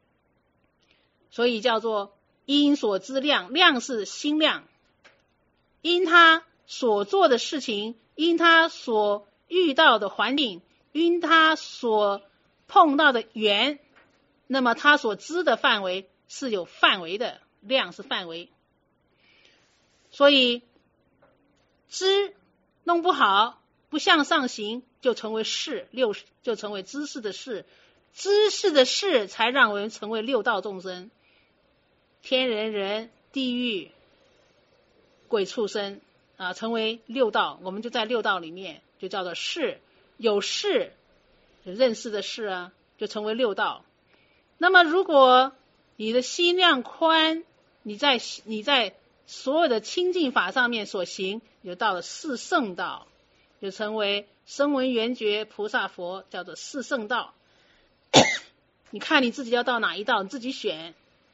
所以叫做因所知量，量是心量， 因他所做的事情，因他所遇到的环境，因他所碰到的缘，那么他所知的范围是有范围的，量是范围。所以知弄不好，不向上行，就成为事，就成为知识的事，知识的事才让我们成为六道众生，天人人、地狱、鬼畜生啊，成为六道，我们就在六道里面，就叫做事，有事，就认识的事啊，就成为六道。那么如果你的心量宽，你在所有的清净法上面所行，就到了四圣道，就成为声闻缘觉菩萨佛，叫做四圣道。你看你自己要到哪一道，你自己选。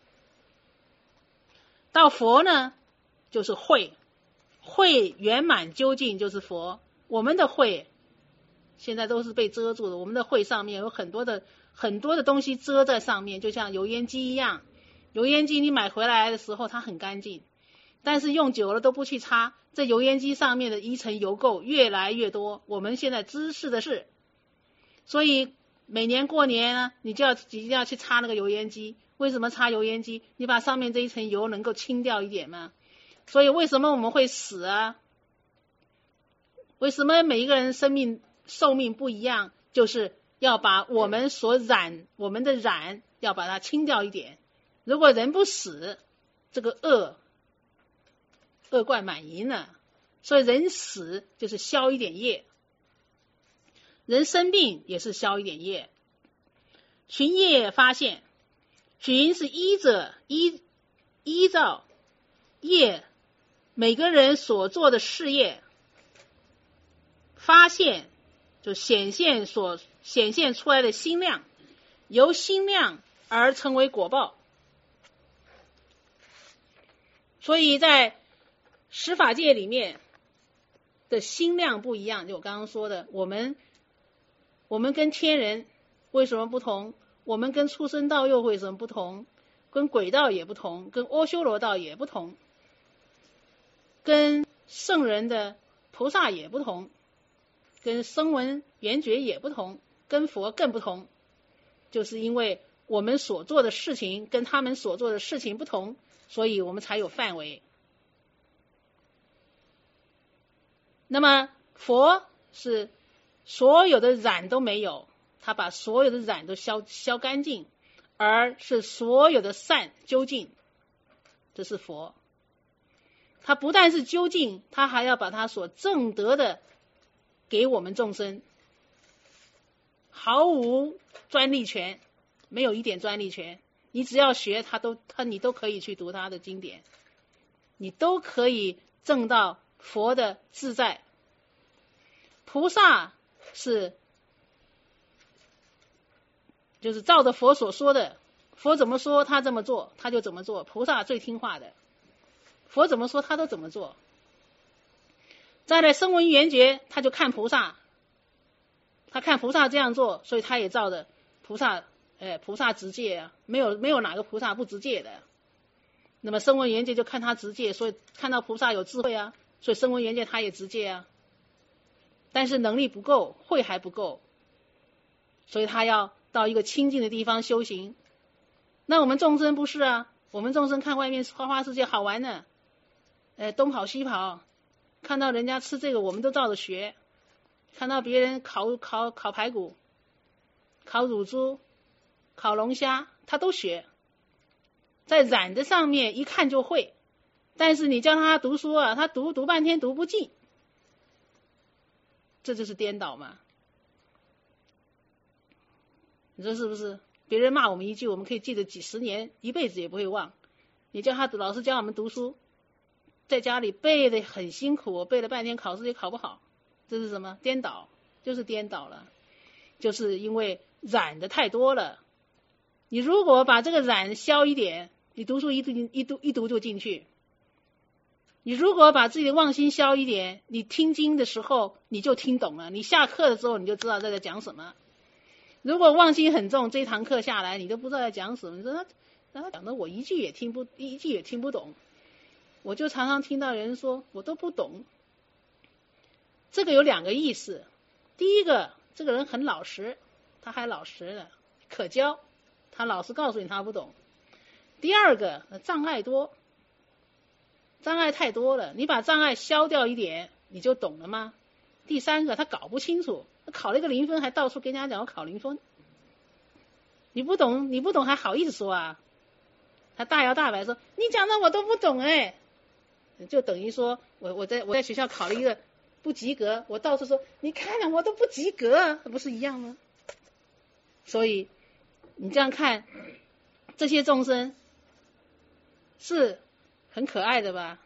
到佛呢，就是慧，慧圆满究竟就是佛。我们的慧现在都是被遮住的，我们的慧上面有很多的东西遮在上面，就像油烟机一样。油烟机你买回来的时候它很干净，但是用久了都不去擦，这油烟机上面的一层油垢越来越多。我们现在知识的是，所以每年过年呢，你就要去擦那个油烟机。为什么擦油烟机？你把上面这一层油能够清掉一点吗？所以为什么我们会死啊？为什么每一个人寿命不一样？就是要把我们的染要把它清掉一点。如果人不死，这个恶贯满盈了。所以人死就是消一点业，人生病也是消一点业。群业发现，群是依照业每个人所做的事业，发现就显现出来的心量，由心量而成为果报。所以在十法界里面的心量不一样，就我刚刚说的，我们跟天人为什么不同？我们跟畜生道又为什么不同？跟鬼道也不同，跟阿修罗道也不同，跟圣人的菩萨也不同，跟声闻缘觉也不同，跟佛更不同，就是因为我们所做的事情跟他们所做的事情不同，所以我们才有范围。那么佛是所有的染都没有，他把所有的染都消干净，而是所有的善究竟，这是佛。他不但是究竟，他还要把他所证得的给我们众生，毫无专利权，没有一点专利权。你只要学你都可以去读他的经典，你都可以证到佛的自在。菩萨就是照着佛所说的，佛怎么说他这么做，他就怎么做。菩萨最听话的，佛怎么说他都怎么做。再来声闻缘觉，他就看菩萨，他看菩萨这样做，所以他也照着菩萨直戒啊，没有哪个菩萨不直戒的。那么声闻缘觉就看他直戒，所以看到菩萨有智慧啊，所以声闻缘觉他也直戒啊。但是能力不够，慧还不够，所以他要到一个清净的地方修行。那我们众生不是啊，我们众生看外面花花世界好玩呢，东跑西跑，看到人家吃这个我们都照着学，看到别人烤排骨、烤乳猪、烤龙虾，他都学。在染的上面一看就会，但是你叫他读书啊，他读半天读不进，这就是颠倒嘛。你说是不是？别人骂我们一句，我们可以记得几十年，一辈子也不会忘。你叫他老师教我们读书，在家里背得很辛苦，我背了半天，考试也考不好，这是什么？颠倒，就是颠倒了，就是因为染的太多了。你如果把这个染消一点，你读书一读就进去。你如果把自己的妄心消一点，你听经的时候你就听懂了，你下课的时候你就知道在讲什么。如果妄心很重，这一堂课下来你都不知道在讲什么，你说他讲的我一句也听不懂。 我就常常听到人说我都不懂。这个有两个意思，第一个，这个人很老实，他还老实呢，可教，他老实告诉你他不懂。第二个，障碍多，障碍太多了，你把障碍消掉一点你就懂了吗？第三个，他搞不清楚，考了一个0分还到处跟人家讲我考0分，你不懂还好意思说啊？他大摇大摆说你讲的我都不懂哎，就等于说我在学校考了一个不及格，我到处说你看看我都不及格，不是一样吗？所以你这样看，这些众生是很可爱的吧？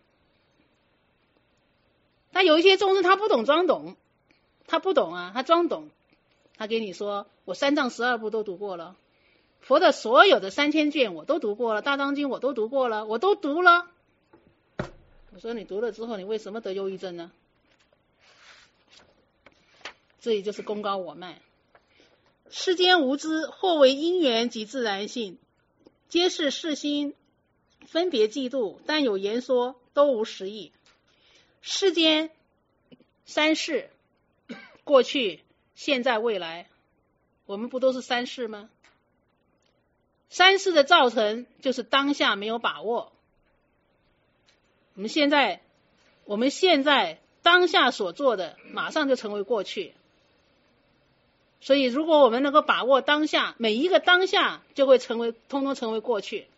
但有一些众生他不懂装懂，他不懂啊，他装懂，他给你说我3藏12部都读过了，佛的所有的3000卷我都读过了，大藏经我都读过了，我都读了。我说你读了之后你为什么得忧郁症呢？这也就是功高我慢。世间无知，或为因缘及自然性，皆是世心分别嫉妒，但有言说，都无实义。世间三世，过去、现在、未来，我们不都是三世吗？三世的造成就是当下没有把握。我们现在当下所做的，马上就成为过去。所以如果我们能够把握当下，每一个当下就会通通成为过去。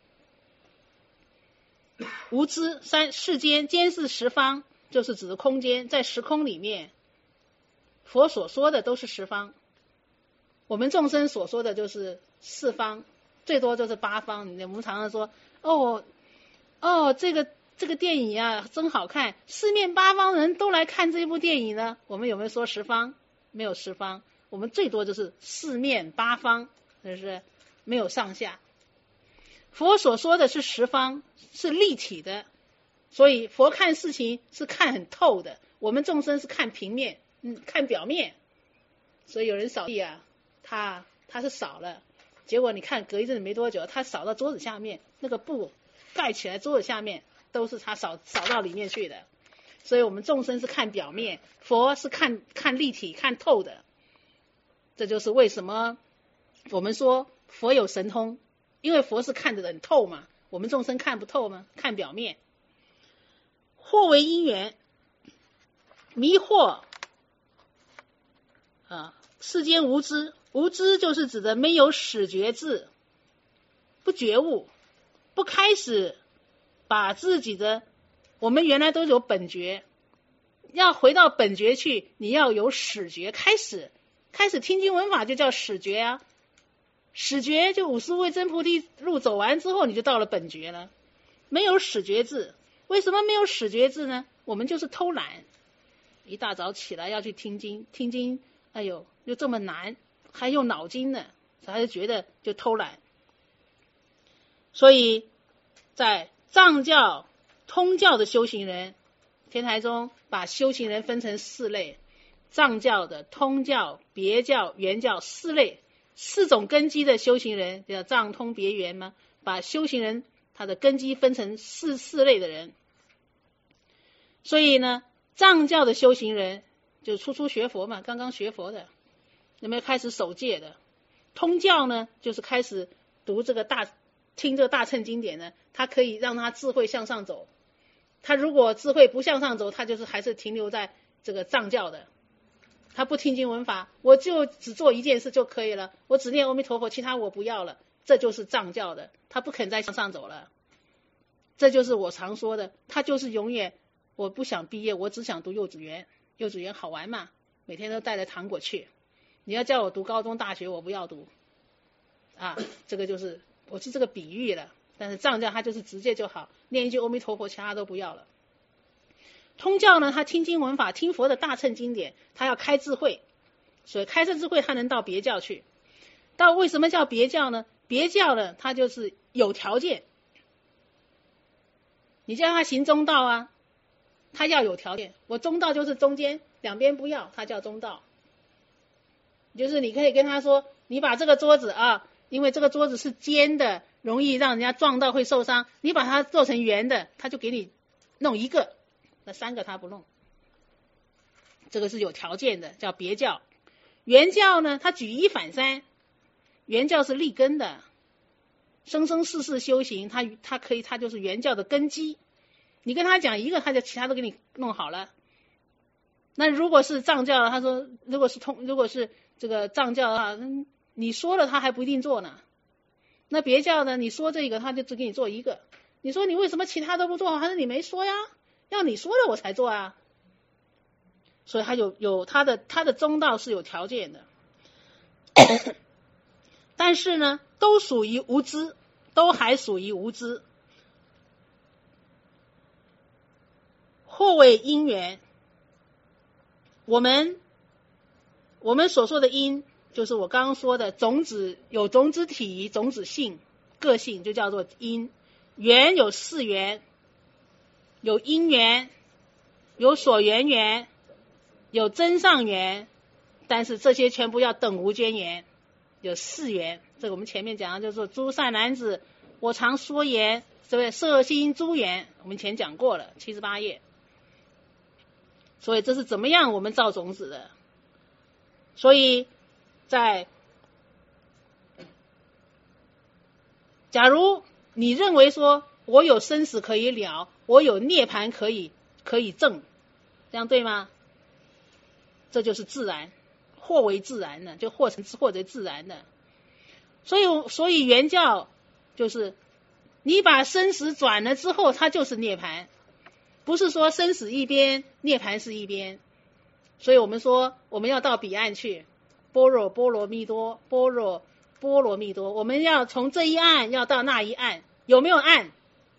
无知，世间是十方，就是指的空间，在时空里面，佛所说的都是十方，我们众生所说的就是四方，最多就是八方。我们常常说这个电影啊真好看，四面八方人都来看这部电影呢。我们有没有说十方？没有十方，我们最多就是四面八方，是不是？没有上下。佛所说的是十方，是立体的，所以佛看事情是看很透的，我们众生是看平面，看表面。所以有人扫地啊，他是扫了，结果你看隔一阵没多久，他扫到桌子下面，那个布盖起来，桌子下面都是他扫到里面去的。所以我们众生是看表面，佛是看立体、看透的。这就是为什么我们说佛有神通，因为佛是看得很透嘛，我们众生看不透嘛，看表面。或为因缘，迷惑啊，世间无知，无知就是指的没有始觉智，不觉悟，不开始把自己的，我们原来都有本觉，要回到本觉去，你要有始觉，开始听经闻法就叫始觉啊。始觉就五十位真菩提路走完之后，你就到了本觉了。没有始觉智，为什么没有始觉智呢？我们就是偷懒，一大早起来要去听经，哎呦又这么难，还用脑筋呢，还是觉得就偷懒。所以在藏教、通教的修行人，天台宗把修行人分成4类，藏教的、通教、别教、圆教4类，4种根基的修行人，叫藏通别圆嘛，把修行人他的根基分成四类的人。所以呢，藏教的修行人就初学佛嘛，刚刚学佛的，有没有开始守戒的？通教呢，就是开始读这个听这个大乘经典呢，他可以让他智慧向上走。他如果智慧不向上走，他就是还是停留在这个藏教的。他不听经闻法，我就只做一件事就可以了，我只念阿弥陀佛，其他我不要了，这就是藏教的，他不肯再向上走了。这就是我常说的，他就是永远我不想毕业，我只想读幼稚园，幼稚园好玩嘛，每天都带着糖果去。你要叫我读高中大学，我不要读啊，这个就是我是这个比喻了。但是藏教他就是直接就好，念一句阿弥陀佛，其他都不要了。通教呢，他听经闻法，听佛的大乘经典，他要开智慧，所以开这智慧他能到别教去。到为什么叫别教呢？别教呢，他就是有条件，你叫他行中道啊，他要有条件。我中道就是中间，两边不要，他叫中道。就是你可以跟他说，你把这个桌子啊，因为这个桌子是尖的， 容易让人家撞到会受伤，你把它做成圆的，他就给你弄一个，那3个他不弄。这个是有条件的，叫别教。原教呢，他举一反三，原教是立根的，生生世世修行，他可以，他就是原教的根基。你跟他讲一个，他就其他都给你弄好了。那如果是藏教，他说如果是这个藏教啊，你说了他还不一定做呢。那别教呢，你说这个他就只给你做一个。你说你为什么其他都不做？还是你没说呀？要你说了我才做啊。所以他有他的中道是有条件的。但是呢，都属于无知，都还属于无知。或为因缘，我们所说的因，就是我刚刚说的种子，有种子体、种子性、个性，就叫做因。缘有4缘，有因缘，有所缘缘，有增上缘，但是这些全部要等无间缘，有4缘。这个我们前面讲的就是诸善男子，我常说言，对不对？摄心诸缘，我们以前讲过了，78页。所以这是怎么样我们造种子的？所以假如你认为说我有生死可以了，我有涅槃可以证，这样对吗？这就是自然，或为自然的，就或者自然的。所以原教就是你把生死转了之后，它就是涅槃，不是说生死一边，涅槃是一边。所以我们说我们要到彼岸去，般若波罗蜜多，般若波罗蜜多，我们要从这一岸要到那一岸，有没有岸？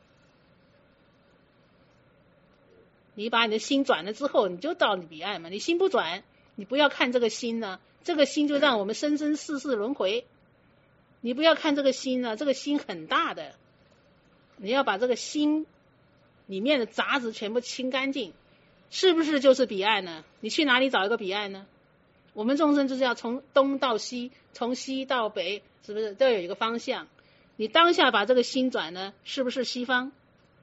你把你的心转了之后，你就到你彼岸嘛。你心不转，你不要看这个心呢，这个心就让我们生生世世轮回。你不要看这个心呢，这个心很大的，你要把这个心里面的杂质全部清干净，是不是就是彼岸呢？你去哪里找一个彼岸呢？我们众生就是要从东到西，从西到北，是不是都有一个方向？你当下把这个心转呢，是不是西方？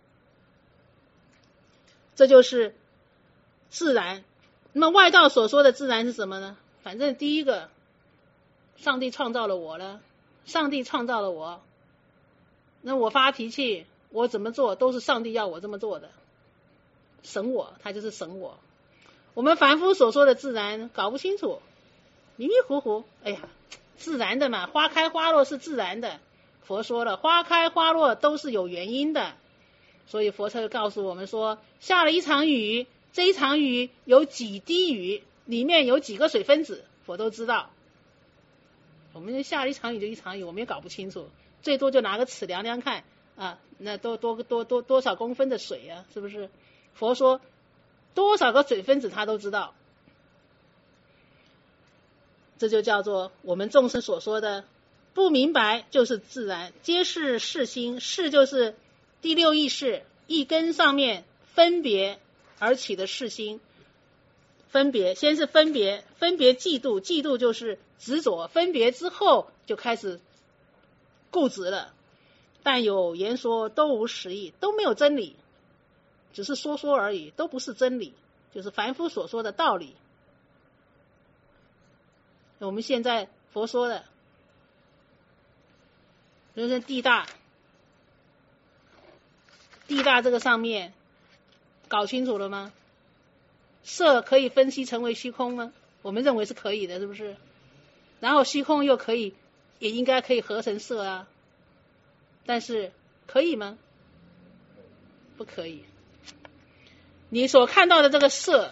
这就是自然。那么外道所说的自然是什么呢？反正第一个，上帝创造了我了，上帝创造了我，那我发脾气，我怎么做都是上帝要我这么做的，审我，他就是审我。我们凡夫所说的自然搞不清楚，迷迷糊糊，哎呀，自然的嘛，花开花落是自然的。佛说了，花开花落都是有原因的，所以佛才会告诉我们说，下了一场雨，这一场雨有几滴雨，里面有几个水分子，佛都知道。我们下了一场雨就一场雨，我们也搞不清楚，最多就拿个尺量量看啊，那多少公分的水啊，是不是？佛说多少个水分子他都知道，这就叫做我们众生所说的不明白就是自然，皆是识心，识就是第六意识，一根上面分别而起的识心。分别先是分别嫉妒，嫉妒就是执着，分别之后就开始固执了。但有言说都无实义，都没有真理，只是说说而已，都不是真理，就是凡夫所说的道理。我们现在佛说的就是地大这个上面搞清楚了吗？色可以分析成为虚空吗？我们认为是可以的，是不是？然后虚空又可以，也应该可以合成色啊，但是可以吗？不可以。你所看到的这个色，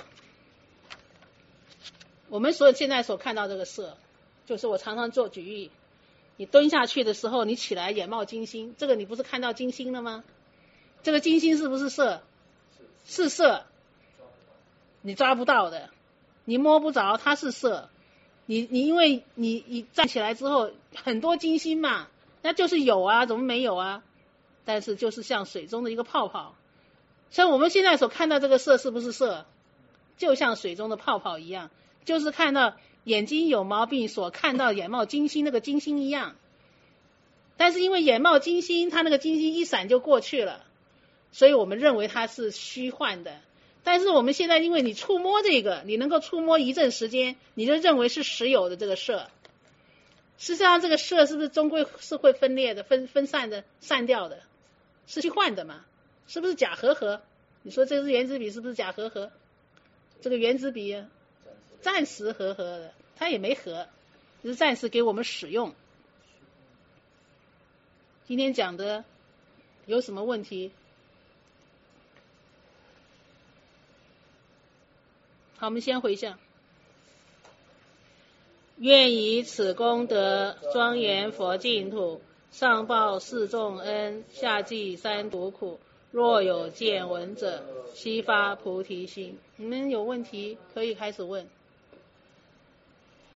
我们现在所看到这个色，就是我常常做举例，你蹲下去的时候，你起来眼冒金星，这个你不是看到金星了吗？这个金星是不是色？是色，你抓不到的，你摸不着，它是色。你因为你站起来之后很多金星嘛，那就是有啊，怎么没有啊？但是就是像水中的一个泡泡，像我们现在所看到这个色是不是色？就像水中的泡泡一样，就是看到眼睛有毛病所看到眼冒金星那个金星一样。 但是因为眼冒金星，它那个金星一闪就过去了，所以我们认为它是虚幻的。但是我们现在因为你触摸这个，你能够触摸一阵时间，你就认为是实有的这个色。实际上这个色是不是终归是会分裂的、分散的、散掉的，是虚幻的嘛？是不是假合合？你说这支原子笔是不是假合合？这个原子笔暂时合合的，它也没合，只是暂时给我们使用。今天讲的有什么问题？好，我们先回向。愿以此功德庄严佛净土，上报四重恩，下济三途苦。若有见闻者，悉发菩提心。你们有问题可以开始问。